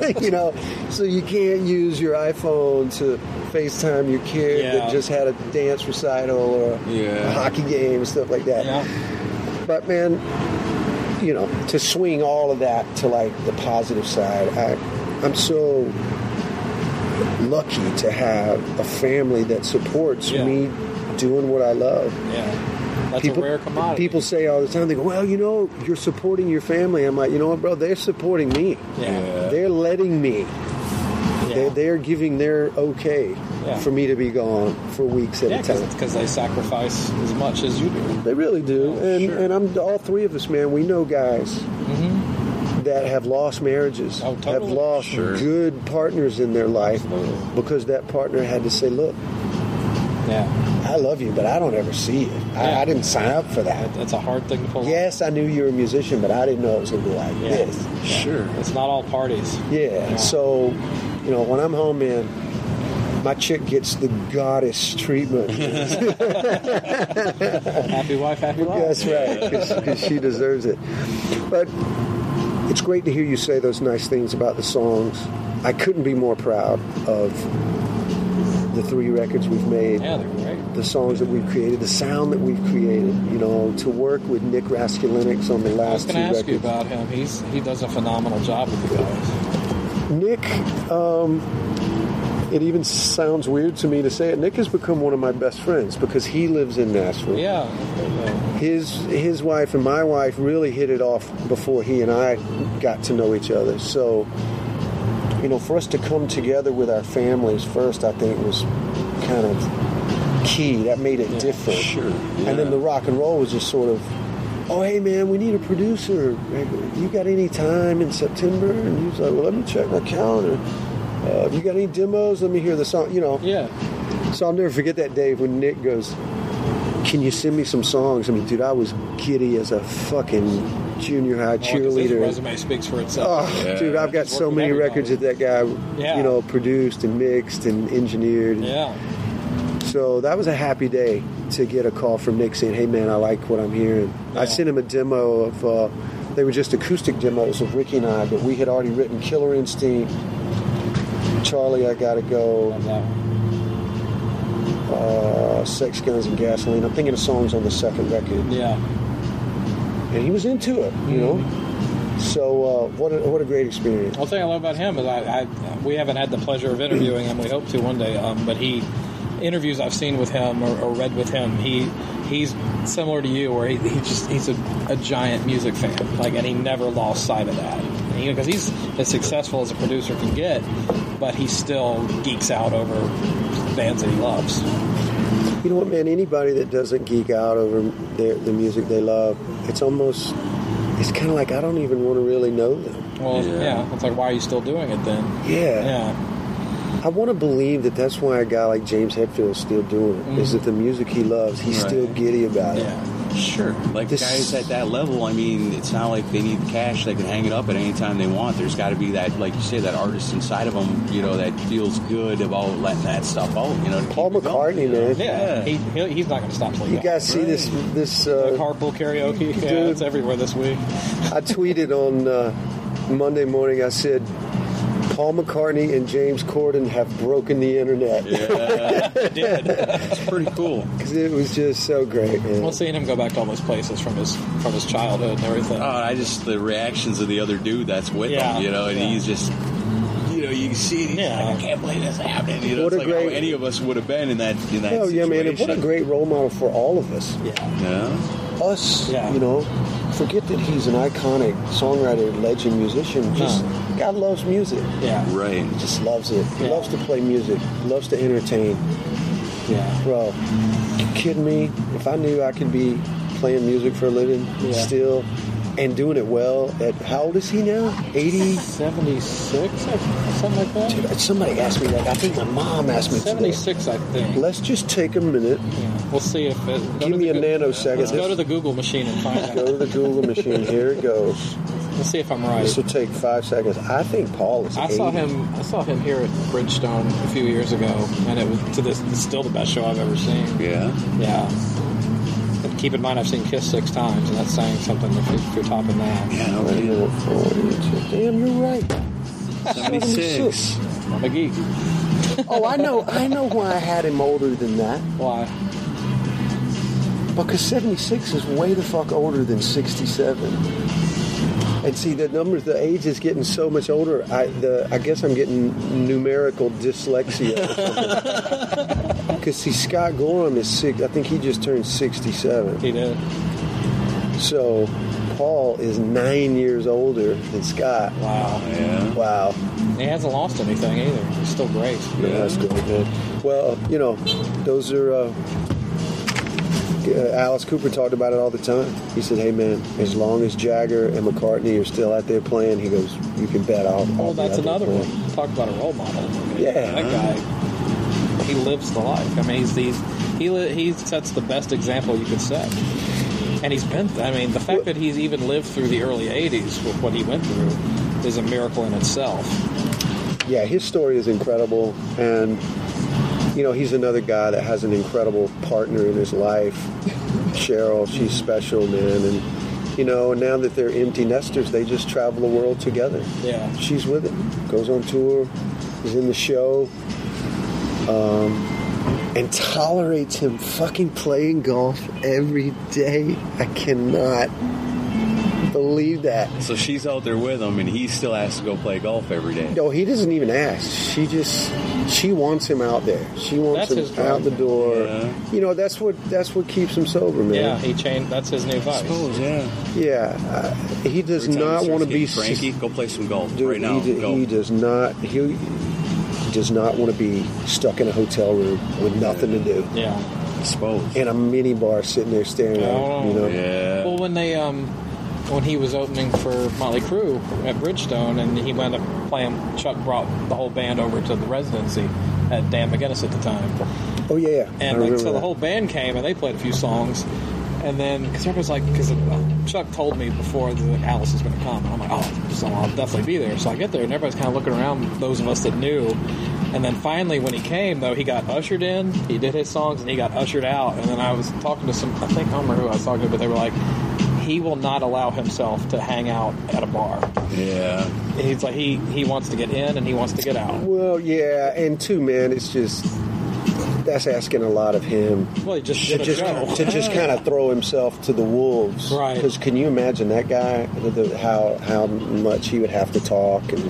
So you can't use your iPhone to FaceTime your kid that just had a dance recital or a hockey game and stuff like that. Yeah. But man, to swing all of that to like the positive side, I'm so lucky to have a family that supports me doing what I love. Yeah. That's a rare commodity. People say all the time, they go, well, you're supporting your family. I'm like, you know what, bro? They're supporting me. Yeah. They're letting me. Yeah. They're giving their okay for me to be gone for weeks at a time. Because they sacrifice as much as you do. They really do. And I'm all 3 of us, man, we know guys that have lost marriages, have lost good partners in their life because that partner had to say, look, I love you, but I don't ever see it. I didn't sign up for that. That's a hard thing to pull off. Yes, I knew you were a musician, but I didn't know it was going to be like this. Sure. It's not all parties. Yeah. So, when I'm home, man, my chick gets the goddess treatment. Happy wife, happy life. That's right, because she deserves it. But it's great to hear you say those nice things about the songs. I couldn't be more proud of the 3 records we've made. Yeah, they're great. The songs that we've created, the sound that we've created. To work with Nick Raskulinecz on the last 2 records. I was going to ask you about him. He does a phenomenal job with you guys. Nick, it even sounds weird to me to say it. Nick has become one of my best friends because he lives in Nashville. Yeah. His wife and my wife really hit it off before he and I got to know each other. So, for us to come together with our families first, I think was kind of key. That made it different. Sure. Yeah. And then the rock and roll was just sort of, oh, hey, man, we need a producer. You got any time in September? And he was like, well, let me check my calendar. You got any demos? Let me hear the song, Yeah. So I'll never forget that day when Nick goes, can you send me some songs? I mean, dude, I was giddy as a fucking junior high cheerleader. His resume speaks for itself. Oh, dude, I've got so many records that guy, produced and mixed and engineered. Yeah. So that was a happy day to get a call from Nick saying, hey, man, I like what I'm hearing. Yeah. I sent him a demo of, they were just acoustic demos of Ricky and I, but we had already written Killer Instinct, Charlie, I Gotta Go. Sex, Guns, and Gasoline. I'm thinking of songs on the second record. Yeah. And he was into it, you know. So what a great experience. One thing I love about him is we haven't had the pleasure of interviewing him. We hope to one day. But interviews I've seen with him or read with him, he's similar to you, where he's a giant music fan, and he never lost sight of that. Because he's as successful as a producer can get, but he still geeks out over bands that he loves. You know what, man? Anybody that doesn't geek out over the music they love, it's kind of like I don't even want to really know them. Well, yeah. It's like, why are you still doing it then? Yeah. I want to believe that that's why a guy like James Hetfield is still doing it, is that the music he loves, he's still giddy about it. Sure. Guys at that level, I mean, it's not like they need the cash. They can hang it up at any time they want. There's got to be that, like you say, that artist inside of them, that feels good about letting that stuff out, Paul McCartney, man. Yeah. He's not going to stop till you guys see this carpool karaoke? Dude, yeah, it's everywhere this week. I tweeted on Monday morning, I said, Paul McCartney and James Corden have broken the internet. Yeah, they did. It's pretty cool. Because it was just so great, man. Well, seeing him go back to all those places from his childhood and everything. Oh, the reactions of the other dude that's with him, and he's just, you can see it. He's like, I can't believe this happened. What it's a great, how any of us would have been in that situation. Yeah, man. And what a great role model for all of us. Yeah. Us, forget that he's an iconic songwriter, legend, musician. Just God loves music. Yeah. Right. He just loves it. He loves to play music. He loves to entertain. Yeah. Bro, you kidding me? If I knew I could be playing music for a living still and doing it well how old is he now? 80? 76? Something like that? Dude, somebody asked me that. I think my mom asked me 76, today. I think. Let's just take a minute. Yeah. We'll see if give me a nanosecond. Let's go to the Google machine and find out. Go to the Google machine. Here it goes. Let's see if I'm right. This will take 5 seconds. I think Paul is 80. I saw him here at Bridgestone a few years ago, and it was it's still the best show I've ever seen. Yeah. Yeah. And keep in mind, I've seen Kiss 6 times, and that's saying something if you're topping that. Yeah, no damn, you're right. 76. I'm a geek. Oh, I know why I had him older than that. Why? Because 76 is way the fuck older than 67. And see, the age is getting so much older. I guess I'm getting numerical dyslexia or something. Because see, Scott Gorham is 6. I think he just turned 67. He did. So Paul is 9 years older than Scott. Wow. Yeah. Wow. He hasn't lost anything either. He's still great. Yeah, that's great, man. Well, those are. Alice Cooper talked about it all the time. He said, hey, man, as long as Jagger and McCartney are still out there playing, he goes, you can bet I'll that's another one. Talk about a role model. Yeah. That guy, he lives the life. I mean, he sets the best example you could set. And the fact that he's even lived through the early 80s with what he went through is a miracle in itself. Yeah, his story is incredible. And he's another guy that has an incredible partner in his life. Cheryl, she's special, man. And, now that they're empty nesters, they just travel the world together. Yeah. She's with him, goes on tour, is in the show, and tolerates him fucking playing golf every day. I cannot believe that. So she's out there with him, and he still has to go play golf every day. No, he doesn't even ask. She wants him out there. She wants him out the door. Yeah. That's what keeps him sober, man. Yeah, he changed. That's his new vice. I suppose, yeah. Yeah, he does not want to be cranky. Go play some golf right now. He does not. He does not want to be stuck in a hotel room with nothing to do. Yeah, I suppose. In a mini bar sitting there staring at him. Yeah. Well, when he was opening for Motley Crue at Bridgestone, and he wound up playing, Chuck brought the whole band over to the residency at Dan McGuinness at the time. Oh, yeah. And so the whole band came, and they played a few songs. And then, because everybody's like, Chuck told me before that Alice is going to come. And I'm like, so I'll definitely be there. So I get there, and everybody's kind of looking around, those of us that knew. And then finally, when he came, though, he got ushered in. He did his songs, and he got ushered out. And then I was talking to I don't remember who I was talking to, but they were like, he will not allow himself to hang out at a bar. Yeah. He's like, he wants to get in and he wants to get out. Well, yeah, and too, man, it's just that's asking a lot of him. Well, he just did a show. To just kind of throw himself to the wolves, right? Because can you imagine that guy? How much he would have to talk and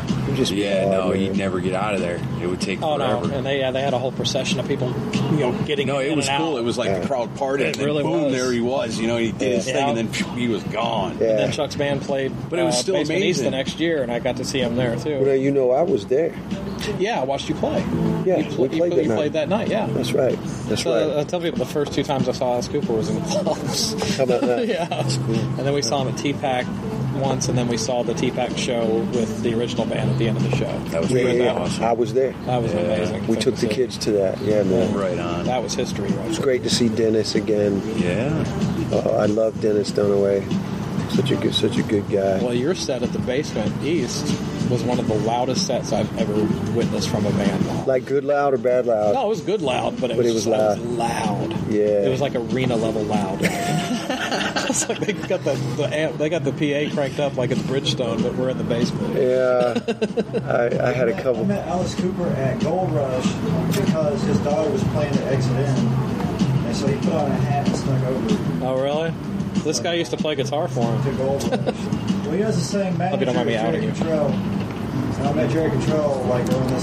he'd never get out of there. It would take forever. No. And they had a whole procession of people, getting. No, it was cool. Out. It was like the crowd parted, and really boom, was. there he was. He did his thing, and then he was gone. Yeah. And then Chuck's band played, but it was still Basement amazing. East the next year, and I got to see him there too. Well, I was there. Yeah, I watched you play. Yeah, you played that night. Yeah, that's right. I tell people the first 2 times I saw Alice Cooper was in clubs. How about that? Yeah, that's cool. And then we saw him at T-Pack once, and then we saw the T-Pack show with the original band at the end of the show. That was really awesome. I was there. That was amazing. We took the kids to that. Yeah, man. Right on. That was history. Right? It was great to see Dennis again. Yeah. I love Dennis Dunaway. Such a good guy. Well, your set at the Basement East was one of the loudest sets I've ever witnessed from a band. Like good loud or bad loud? No, it was good loud, but it was loud. Yeah. It was like arena level loud. It's like they got the amp, they got the PA cranked up like it's Bridgestone, but we're in the basement. Yeah. I had a couple. I met Alice Cooper at Gold Rush because his daughter was playing at Exit Inn, and so he put on a hat and snuck over. Oh, really? This guy used to play guitar for him. To Gold Rush. Well, he has the same manager. Hope you don't mind me outing you. And I met Jerry Control on the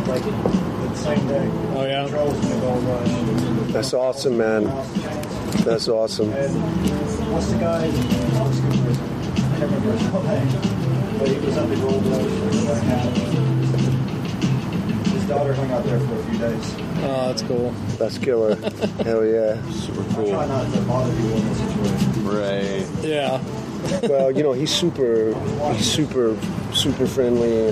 same day. Oh, yeah? Control's in the Gold Rush. That's awesome, man. That's awesome. And what's the guy? Alice Cooper. I can't remember his real name, but he was at the Gold Rush. His daughter hung out there for a few days. Oh, that's cool. That's killer. Hell yeah. Super cool. I try not to bother people in this situation. Right. Yeah. Well, he's super friendly,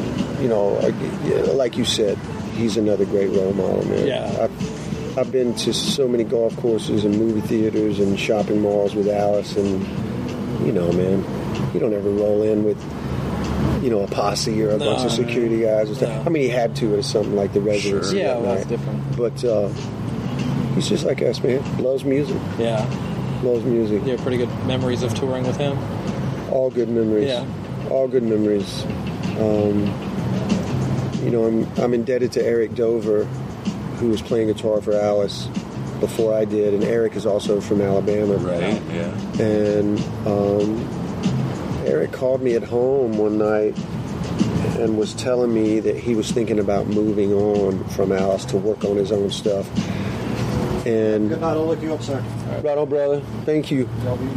and like you said, he's another great role model, man. Yeah. I've been to so many golf courses and movie theaters and shopping malls with Alice, and man, you don't ever roll in with a posse or a bunch of security guys and stuff. I mean, he had to at something like the Residence. Sure. Yeah, well, that's different. But he's just like us, man. Loves music. Yeah. Loves music. You have pretty good memories of touring with him? All good memories. Yeah. All good memories. I'm indebted to Eric Dover, who was playing guitar for Alice before I did, and Eric is also from Alabama. Right, yeah. And Eric called me at home one night and was telling me that he was thinking about moving on from Alice to work on his own stuff. And Good night. I'll look you up, sir. Right on, brother. Thank you.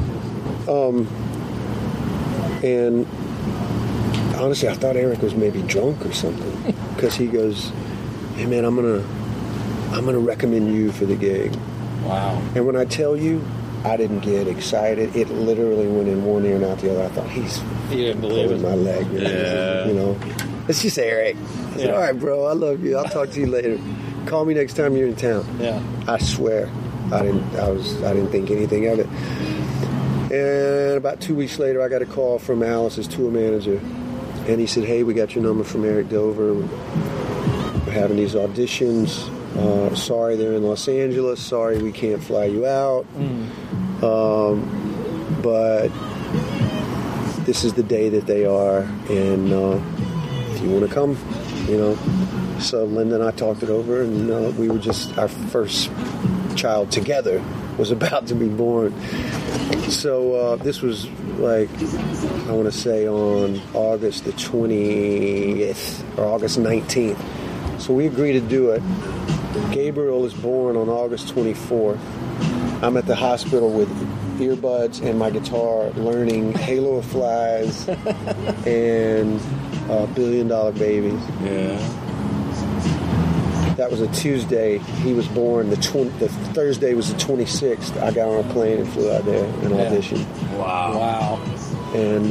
And honestly, I thought Eric was maybe drunk or something, because he goes, "Hey man, I'm gonna recommend you for the gig." Wow. And when I tell you, I didn't get excited. It literally went in one ear and out the other. I thought, you didn't believe pulling it. my leg. Yeah. It's just Eric. I said, all right, bro, I love you. I'll talk to you later. Call me next time you're in town. Yeah. I swear, I didn't think anything of it. And about 2 weeks later, I got a call from Alice's tour manager, and he said, "Hey, we got your number from Eric Dover. We're having these auditions. Sorry, they're in Los Angeles. Sorry, we can't fly you out. But this is the day that they are, and if you want to come, So Linda and I talked it over, and we were just, our first child together was about to be born. So this was like, I want to say on August the 20th or August 19th. So we agreed to do it. Gabriel is born on August 24th. I'm at the hospital with earbuds and my guitar learning Halo of Flies and $1 Billion Babies. Yeah. That was a Tuesday. He was born. The Thursday was the 26th. I got on a plane and flew out there and auditioned. Wow. And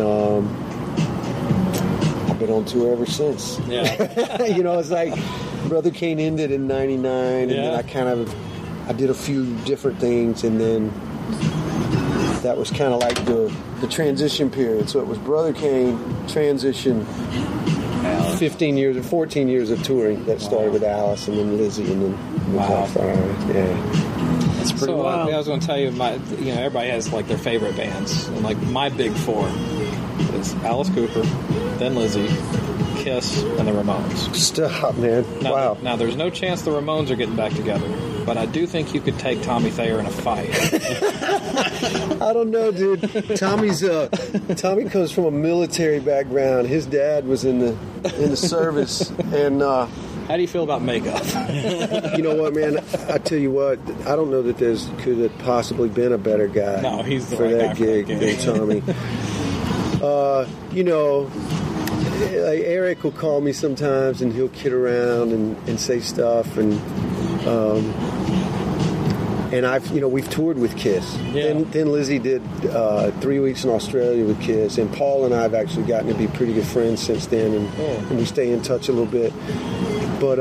I've been on tour ever since. Yeah. It's like Brother Kane ended in 99, and then I did a few different things, and then that was kind of like the transition period. So it was Brother Kane, transition, 14 years of touring that started with Alice, and then Lizzie, and then That's pretty wild. I was going to tell you, everybody has like their favorite bands, and like my big four is Alice Cooper, then Lizzie, Kiss, and the Ramones. Stop, man. Wow. Now, there's no chance the Ramones are getting back together, but I do think you could take Tommy Thayer in a fight. I don't know, dude. Tommy comes from a military background. His dad was in the service, and how do you feel about makeup? You know what, man? I tell you what, I don't know that could have possibly been a better guy. No, he's the for right that guy gig for that than Tommy. You know, like Eric will call me sometimes, and he'll kid around and say stuff, and we've toured with Kiss. Yeah. Then Lizzie did 3 weeks in Australia with Kiss, and Paul and I have actually gotten to be pretty good friends since then, and we stay in touch a little bit. But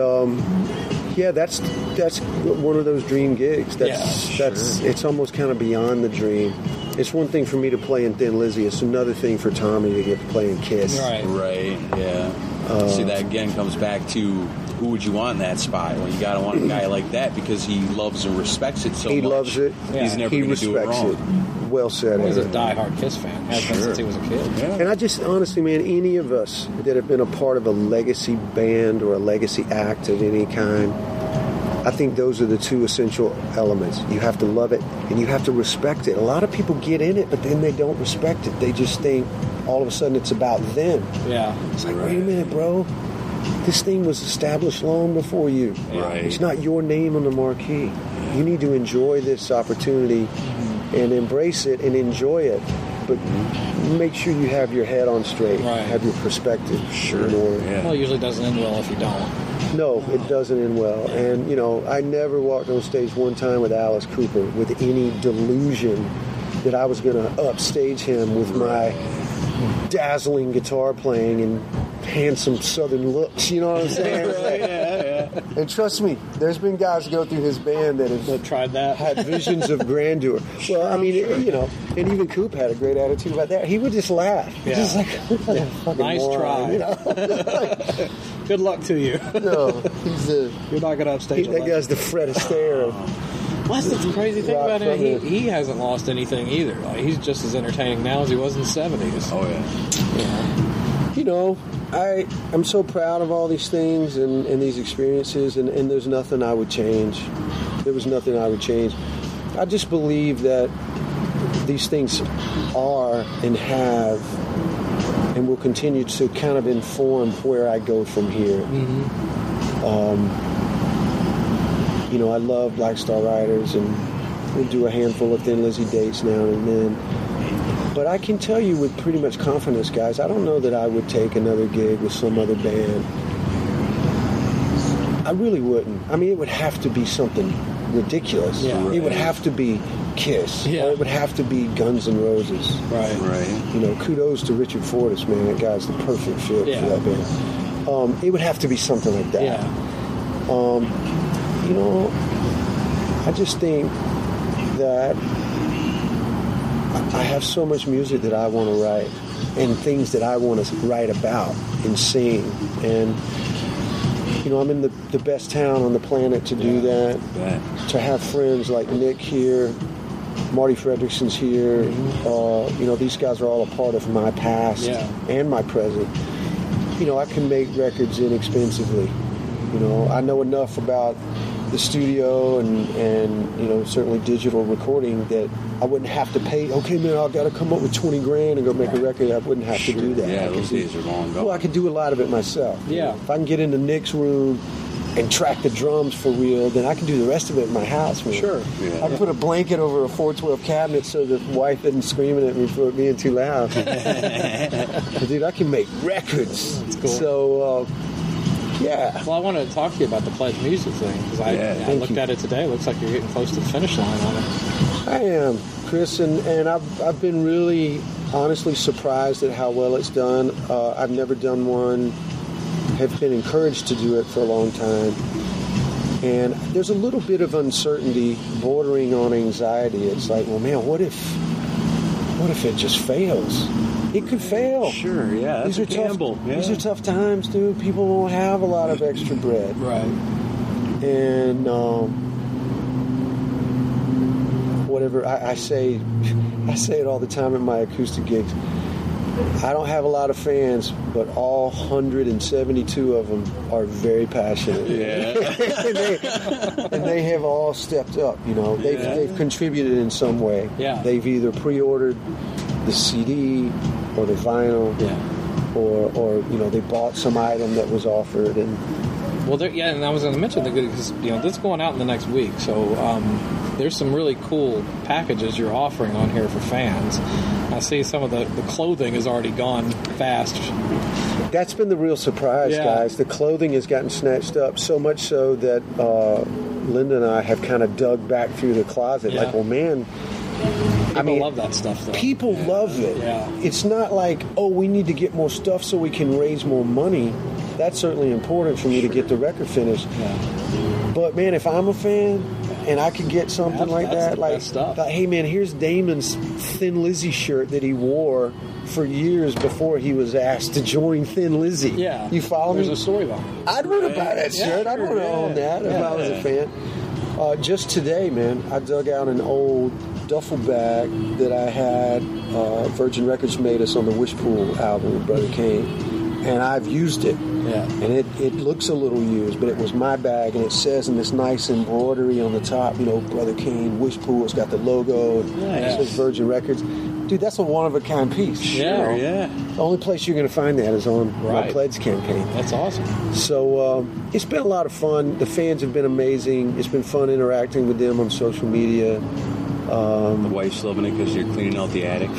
yeah, that's one of those dream gigs. It's almost kind of beyond the dream. It's one thing for me to play in Thin Lizzy. It's another thing for Tommy to get to play in Kiss. Right. Yeah. See, that again comes back to who would you want in that spot? Well, you got to want a guy like that because he loves and respects it so much. He loves it. He's never going to do it wrong. It. Well said. He's a diehard Kiss fan. Has been since he was a kid. Yeah. And I just, honestly, man, any of us that have been a part of a legacy band or a legacy act of any kind, I think those are the two essential elements. You have to love it and you have to respect it. A lot of people get in it, but then they don't respect it. They just think all of a sudden it's about them. Yeah. It's like, wait a minute, bro. This thing was established long before you. Right. It's not your name on the marquee. You need to enjoy this opportunity and embrace it and enjoy it. But make sure you have your head on straight. Right. Have your perspective in order. Yeah. Well, it usually doesn't end well if you don't. No, it doesn't end well. And, you know, I never walked on stage one time with Alice Cooper with any delusion that I was going to upstage him with my dazzling guitar playing and handsome southern looks, you know what I'm saying? Yeah. And trust me, there's been guys go through his band that have tried that, had visions of grandeur. Well, I mean, you know, and even Coop had a great attitude about that. He would just laugh. Yeah. Just like, fucking nice moron, try. you know? Good luck to you. No, you're not going to upstage that guy's the Fred Astaire of Well, that's the crazy thing rock about him. He hasn't lost anything either. Like, he's just as entertaining now as he was in the 70s. Oh, yeah. You know, I'm so proud of all these things and these experiences, and there's nothing I would change. There was nothing I would change. I just believe that these things are and have and will continue to kind of inform where I go from here. You know, I love Black Star Riders, and we'll do a handful of Thin Lizzy dates now and then. But I can tell you with pretty much confidence, guys, I don't know that I would take another gig with some other band. I really wouldn't. I mean, it would have to be something ridiculous. Yeah. It would have to be Kiss. Yeah. Or it would have to be Guns N' Roses. Right. You know, kudos to Richard Fortus, man. That guy's the perfect fit for that band. It would have to be something like that. Yeah. You know, I just think that I have so much music that I want to write and things that I want to write about and sing. And, you know, I'm in the best town on the planet to do that. To have friends like Nick here, Marty Fredrickson's here. You know, these guys are all a part of my past and my present. You know, I can make records inexpensively. You know, I know enough about the studio and you know, certainly digital recording that I wouldn't have to pay, okay, man, I've got to come up with $20,000 and go make a record. I wouldn't have to do that. Yeah, those days are long gone. Well, I could do a lot of it myself. Yeah. If I can get into Nick's room and track the drums for real, then I can do the rest of it in my house, man. Sure. I can put a blanket over a 412 cabinet so the wife isn't screaming at me for it being too loud. But dude, I can make records. That's cool. So, yeah. Well, I wanted to talk to you about the Pledge Music thing, because I looked at it today. It looks like you're getting close to the finish line on it. I am, Chris, and I've been really honestly surprised at how well it's done. I've never done one, have been encouraged to do it for a long time. And there's a little bit of uncertainty bordering on anxiety. It's like, well, man, what if it just fails? It could fail. Sure, yeah. That's These are a gamble. Tough, These are tough times, dude. People don't have a lot of extra bread. Right. And whatever I say it all the time at my acoustic gigs. I don't have a lot of fans, but all 172 of them are very passionate. Yeah. and they have all stepped up. You know, they've contributed in some way. Yeah. They've either pre-ordered the CD or the vinyl, or you know, they bought some item that was offered. And well, and I was going to mention because you know this is going out in the next week, so there's some really cool packages you're offering on here for fans. I see some of the clothing has already gone fast. That's been the real surprise, guys. The clothing has gotten snatched up, so much so that Linda and I have kind of dug back through the closet. Like, well, man, People love that stuff, though. People love it. Yeah. It's not like, oh, we need to get more stuff so we can raise more money. That's certainly important for me to get the record finished. Yeah. But, man, if I'm a fan and I could get something like that, like, hey, man, here's Damon's Thin Lizzy shirt that he wore for years before he was asked to join Thin Lizzy. Yeah. You follow me? There's a story behind it. I'd want to buy that shirt. I'd want to own that if I was a fan. Just today, man, I dug out an old duffel bag that I had. Virgin Records made us on the Wishpool album with Brother Kane, and I've used it. Yeah. And it looks a little used, but it was my bag, and it says in this nice embroidery on the top, you know, Brother Kane, Wishpool. It's got the logo. It says Virgin Records. Dude, that's a one-of-a-kind piece. Yeah, you know? The only place you're going to find that is on my Pledge campaign. That's awesome. So it's been a lot of fun. The fans have been amazing. It's been fun interacting with them on social media. The wife's loving it because you're cleaning out the attic.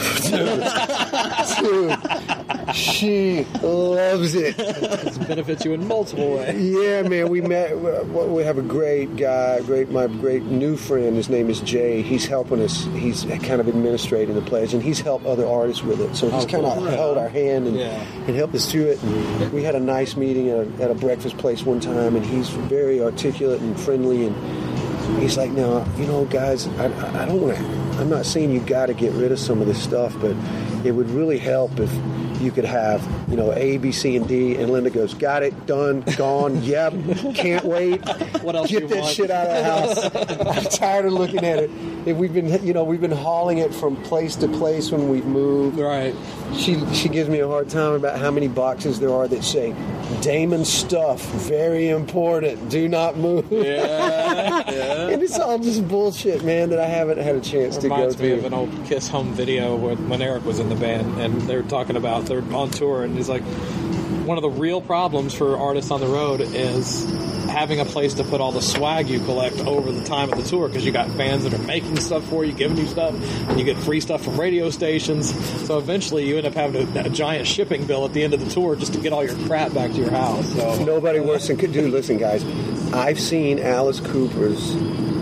Dude, she loves it. It benefits you in multiple ways. Yeah, man. We have a great guy, my great new friend. His name is Jay. He's helping us. He's kind of administrating the pledge, and he's helped other artists with it. So he's kind of held our hand and helped us through it. And we had a nice meeting at a breakfast place one time, and he's very articulate and friendly, and he's like, now, you know, guys, I don't want to, I'm not saying you got to get rid of some of this stuff, but it would really help if you could have, you know, A, B, C, and D. And Linda goes, got it, done, gone, yep, can't wait. What else Get that shit out of the house. I'm tired of looking at it. And we've been hauling it from place to place when we've moved. Right. She gives me a hard time about how many boxes there are that say, Damon stuff, very important, do not move. Yeah. And it's all just bullshit, man, that I haven't had a chance to go through. Reminds me of an old Kiss Home video when Eric was in the band, and they were talking about, they're on tour, and he's like, one of the real problems for artists on the road is having a place to put all the swag you collect over the time of the tour, because you got fans that are making stuff for you, giving you stuff, and you get free stuff from radio stations. So eventually you end up having a giant shipping bill at the end of the tour just to get all your crap back to your house. So nobody worse than... Dude, listen, guys. I've seen Alice Cooper's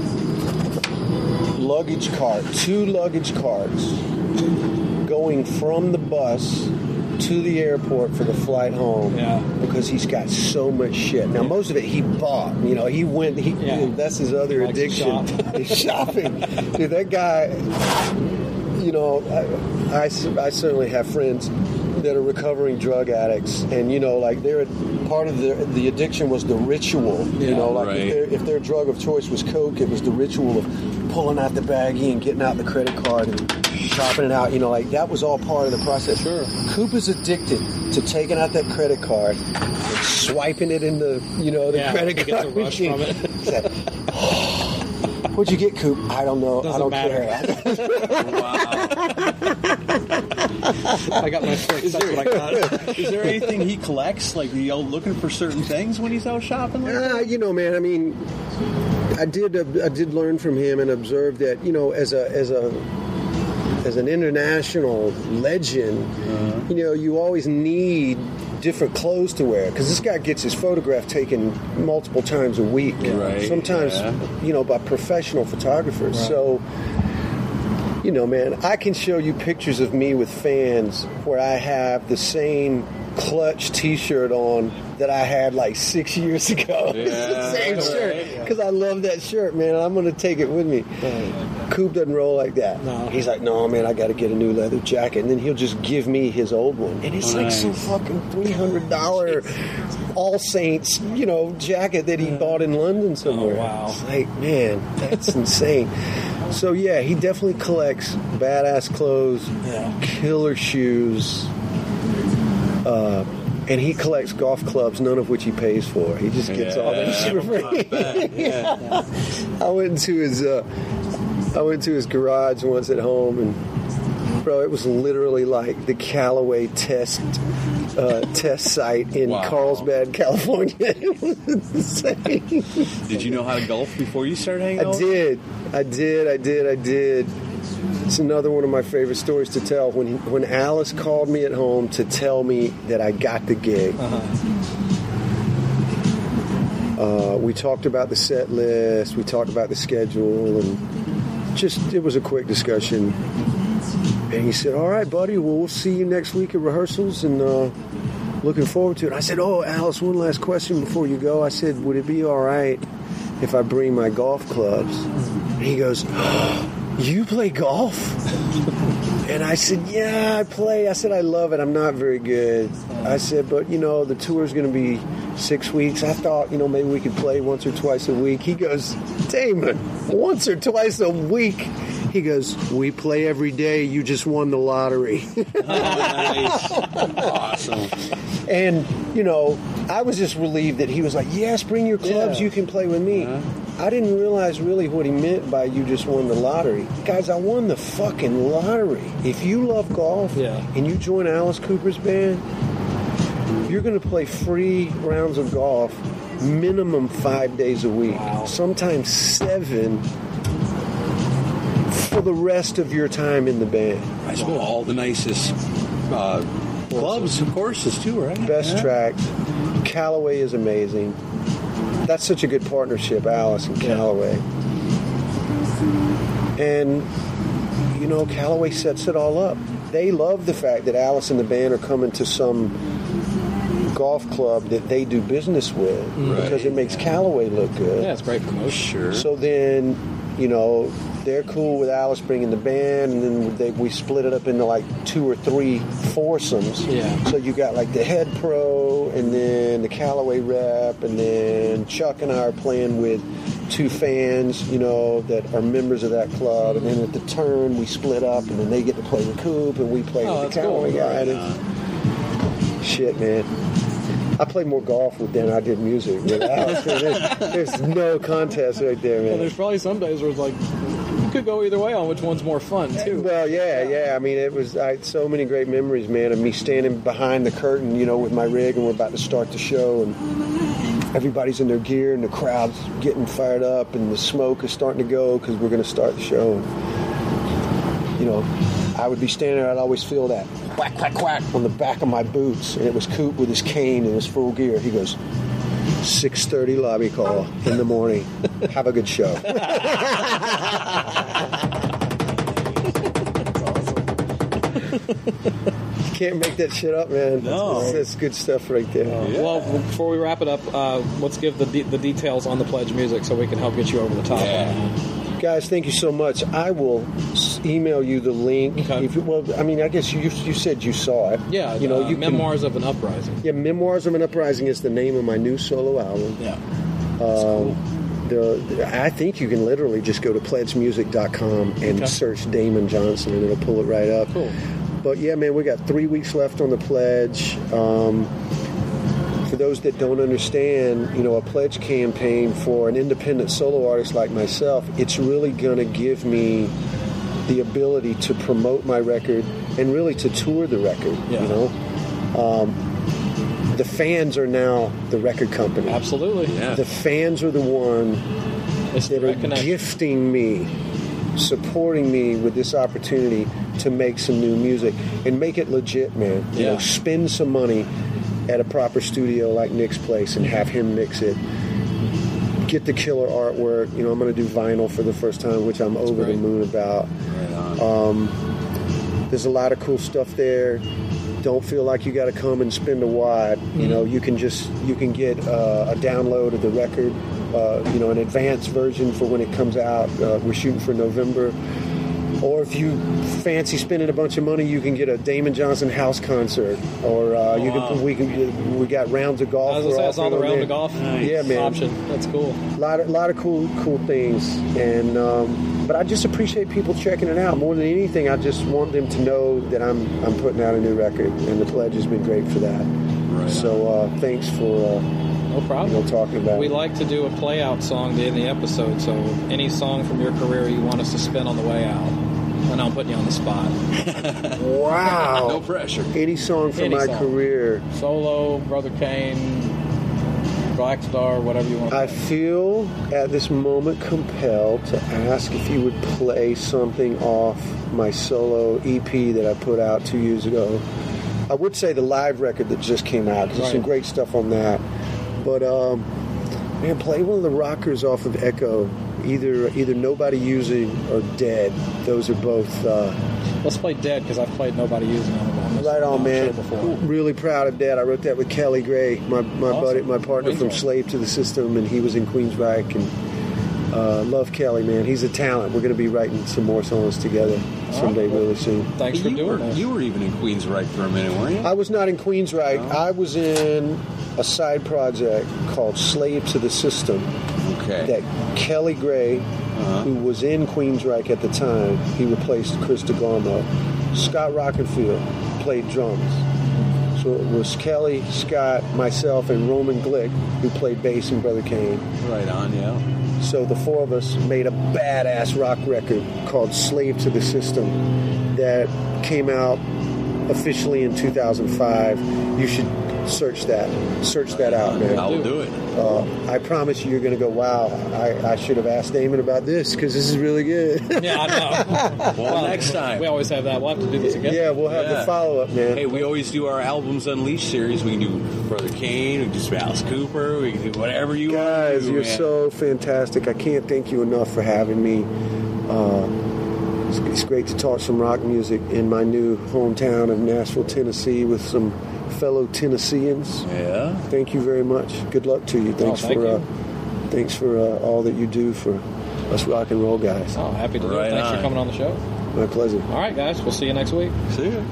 luggage cart, 2 luggage carts, going from the bus to the airport for the flight home because he's got so much shit. Now, most of it he bought. You know, he went, that's his other addiction. Is shopping. Dude, that guy, you know, I certainly have friends that are recovering drug addicts, and, you know, like, they're part of the addiction was the ritual. You know, like, if their drug of choice was coke, it was the ritual of pulling out the baggie and getting out the credit card and shopping it out. You know, like, that was all part of the process. Sure. Coop is addicted to taking out that credit card and swiping it in the, you know, the credit card machine. From it. What'd you get, Coop? I don't know. Doesn't I don't matter. care. Wow. I got my fix. That's what I got. Is there anything he collects? Like, are you all looking for certain things when he's out shopping? You know, man. I mean, I did learn from him and observe that, you know, as an international legend, you know, you always need different clothes to wear, because this guy gets his photograph taken multiple times a week, sometimes you know, by professional photographers. So, you know, man, I can show you pictures of me with fans where I have the same Clutch t-shirt on that I had like 6 years ago. It's the same shirt, because I love that shirt, man, and I'm going to take it with me. Coop doesn't roll like that. No. He's like, no, man, I got to get a new leather jacket, and then he'll just give me his old one, and it's like some fucking $300 All Saints, you know, jacket that he bought in London somewhere. Oh, wow. It's like, man, that's insane. So yeah, he definitely collects badass clothes, killer shoes. And he collects golf clubs, none of which he pays for. He just gets all that shit for free. Yeah. I went into his garage once at home, and bro, it was literally like the Callaway test site in Carlsbad, California. It was insane. Did you know how to golf before you started hanging out? I did. It's another one of my favorite stories to tell. When Alice called me at home to tell me that I got the gig, we talked about the set list, we talked about the schedule, and it was a quick discussion. And he said, all right, buddy, well, we'll see you next week at rehearsals, and looking forward to it. I said, oh, Alice, one last question before you go. I said, would it be all right if I bring my golf clubs? And he goes, you play golf? And I said, yeah, I play. I said, I love it. I'm not very good. I said, but, the tour's going to be 6 weeks. I thought, maybe we could play once or twice a week. He goes, Damon, once or twice a week? He goes, we play every day. You just won the lottery. Nice. Awesome. And, I was just relieved that he was like, yes, bring your clubs. You can play with me. I didn't realize really what he meant by you just won the lottery. Guys, I won the fucking lottery. If you love golf and you join Alice Cooper's band, you're going to play free rounds of golf minimum 5 days a week. Wow. Sometimes 7 for the rest of your time in the band. I suppose all the nicest clubs and courses too, right? Best tracked. Callaway is amazing. That's such a good partnership, Alice and Callaway. And, Callaway sets it all up. They love the fact that Alice and the band are coming to some golf club that they do business with because it makes Callaway look good. Yeah, it's great promotion. Sure. So then, they're cool with Alice bringing the band, and then we split it up into like 2 or 3 foursomes. Yeah. So you got like the head pro, and then the Callaway rep, and then Chuck and I are playing with 2 fans, that are members of that club, and then at the turn we split up, and then they get to play with Coop, and we play with the Callaway guy. Shit, man. I played more golf than I did music with Alice. There's no contest right there, man. Well, there's probably some days where it's like, you could go either way on which one's more fun, too. Well, yeah. I mean, I had so many great memories, man, of me standing behind the curtain, with my rig, and we're about to start the show, and everybody's in their gear, and the crowd's getting fired up, and the smoke is starting to go because we're going to start the show. And, I would be standing there, I'd always feel that whack, whack, whack on the back of my boots, and it was Coop with his cane and his full gear. He goes, 6:30 lobby call in the morning. Have a good show. You can't make that shit up, man. No. That's good stuff right there. Yeah. Well, before we wrap it up, let's give the details on the Pledge Music so we can help get you over the top. Yeah. Guys, thank you so much. I will email you the link. Okay. I guess you said you saw it. Yeah, Memoirs of an Uprising. Yeah, Memoirs of an Uprising is the name of my new solo album. Yeah. That's cool. I think you can literally just go to pledgemusic.com and search Damon Johnson, and it'll pull it right up. Cool. But yeah, man, we got 3 weeks left on the pledge. For those that don't understand, a pledge campaign for an independent solo artist like myself, it's really going to give me the ability to promote my record and really to tour the record, The fans are now the record company. Absolutely. Yeah. The fans are the one that are gifting me, supporting me with this opportunity to make some new music and make it legit, man. Spend some money at a proper studio like Nick's place and have him mix it. Get the killer artwork. I'm going to do vinyl for the first time, which I'm over the moon about. Right on. There's a lot of cool stuff there. Don't feel like you got to come and spend a wad. You can get a download of the record, an advanced version for when it comes out. We're shooting for November. Or if you fancy spending a bunch of money, you can get a Damon Johnson house concert. Or we got rounds of golf. I was going to say, it's all the round of golf option. That's cool. A lot of cool things. And but I just appreciate people checking it out. More than anything, I just want them to know that I'm putting out a new record. And the Pledge has been great for that. Right. So thanks for... no problem. Talking about we like to do a play-out song to end the episode, so any song from your career you want us to spin on the way out. And I'll put you on the spot. Wow. No pressure. Any song from my career. Solo, Brother Kane, Black Star, whatever you want to I feel at this moment compelled to ask if you would play something off my solo EP that I put out 2 years ago. I would say the live record that just came out, because there's some great stuff on that. But, man, play one of the rockers off of Echo. Either Nobody Using or Dead. Those are both... Let's play Dead, because I've played Nobody Using on the Right on, man. Before. Really proud of Dead. I wrote that with Kelly Gray, my buddy, my partner from Slave to the System, and he was in Queensryche. And love Kelly, man. He's a talent. We're going to be writing some more songs together someday really soon. Thanks for doing that. You were even in Queensryche for a minute, weren't you? I was not in Queensryche. No. I was in a side project called Slave to the System. Okay. That Kelly Gray, who was in Queensryche at the time, he replaced Chris DeGarmo. Scott Rockenfield played drums. So it was Kelly, Scott, myself, and Roman Glick who played bass in Brother Kane. Right on, yeah. So the four of us made a badass rock record called Slave to the System that came out officially in 2005. You should search that out, man. I'll do it. I promise you're going to go, wow, I should have asked Damon about this, because this is really good. Yeah, I know. Well, next time. We always have that. We'll have to do this again. Yeah, we'll have the follow-up, man. Hey, we always do our Albums Unleashed series. We can do Brother Kane, we can do Alice Cooper, we can do whatever you want. Guys, you're so fantastic. I can't thank you enough for having me. It's great to talk some rock music in my new hometown of Nashville, Tennessee, with some fellow Tennesseans. Yeah. Thank you very much. Good luck to you. Thanks for all that you do for us rock and roll guys. Oh, happy to do it. Thanks for coming on the show. My pleasure. All right, guys. We'll see you next week. See you.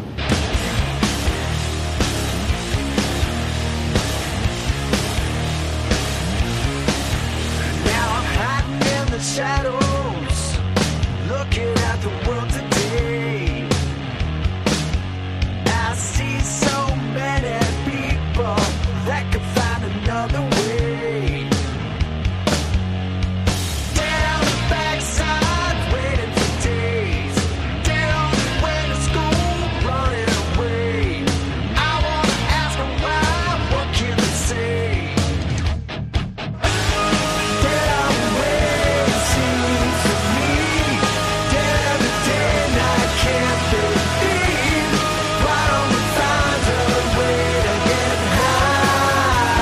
Now I'm hiding in the shadows, looking at the world today. I see so many people that could find another way. Dead on the backside, waiting for days. Dead on the way to school, running away. I wanna ask them why, what can they say? Dead on the way, it seems to me. Dead every day, and I can't believe. Why don't we find a way to get high?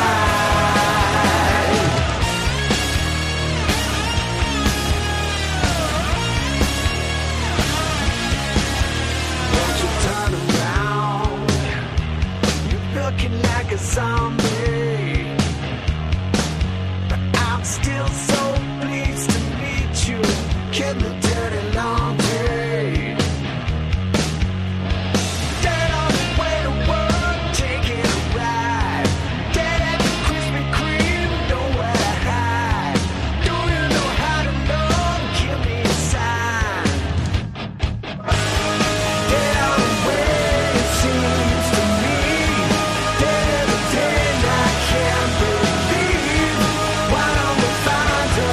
Won't you turn around? You're looking like a zombie, but I'm still so pleased to meet you. Kill the dirty laundry. Dead on the way to work, taking a ride. Dead at the Krispy Kreme, nowhere to hide. Do you know how to love? Give me a sign. Dead on the way, it seems to me. Dead every day, and I can't believe. Why don't we find a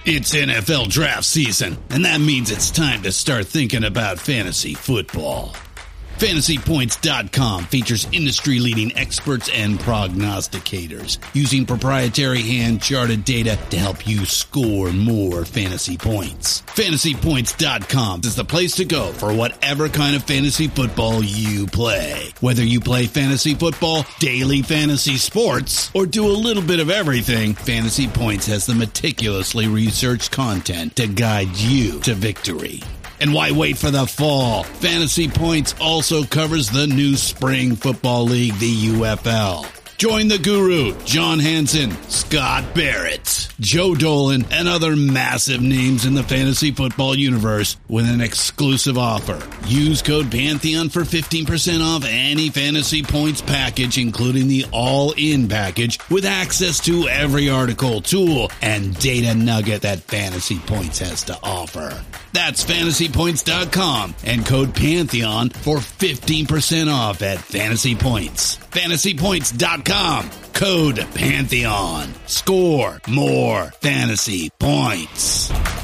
It's NFL draft season, and that means it's time to start thinking about fantasy football. FantasyPoints.com features industry-leading experts and prognosticators using proprietary hand-charted data to help you score more fantasy points. FantasyPoints.com is the place to go for whatever kind of fantasy football you play. Whether you play fantasy football, daily fantasy sports, or do a little bit of everything, Fantasy Points has the meticulously researched content to guide you to victory. And why wait for the fall? Fantasy Points also covers the new spring football league, the UFL. Join the guru, John Hansen, Scott Barrett, Joe Dolan, and other massive names in the fantasy football universe with an exclusive offer. Use code Pantheon for 15% off any Fantasy Points package, including the all-in package, with access to every article, tool, and data nugget that Fantasy Points has to offer. That's FantasyPoints.com and code Pantheon for 15% off at Fantasy Points. FantasyPoints.com, code Pantheon. Score more fantasy points.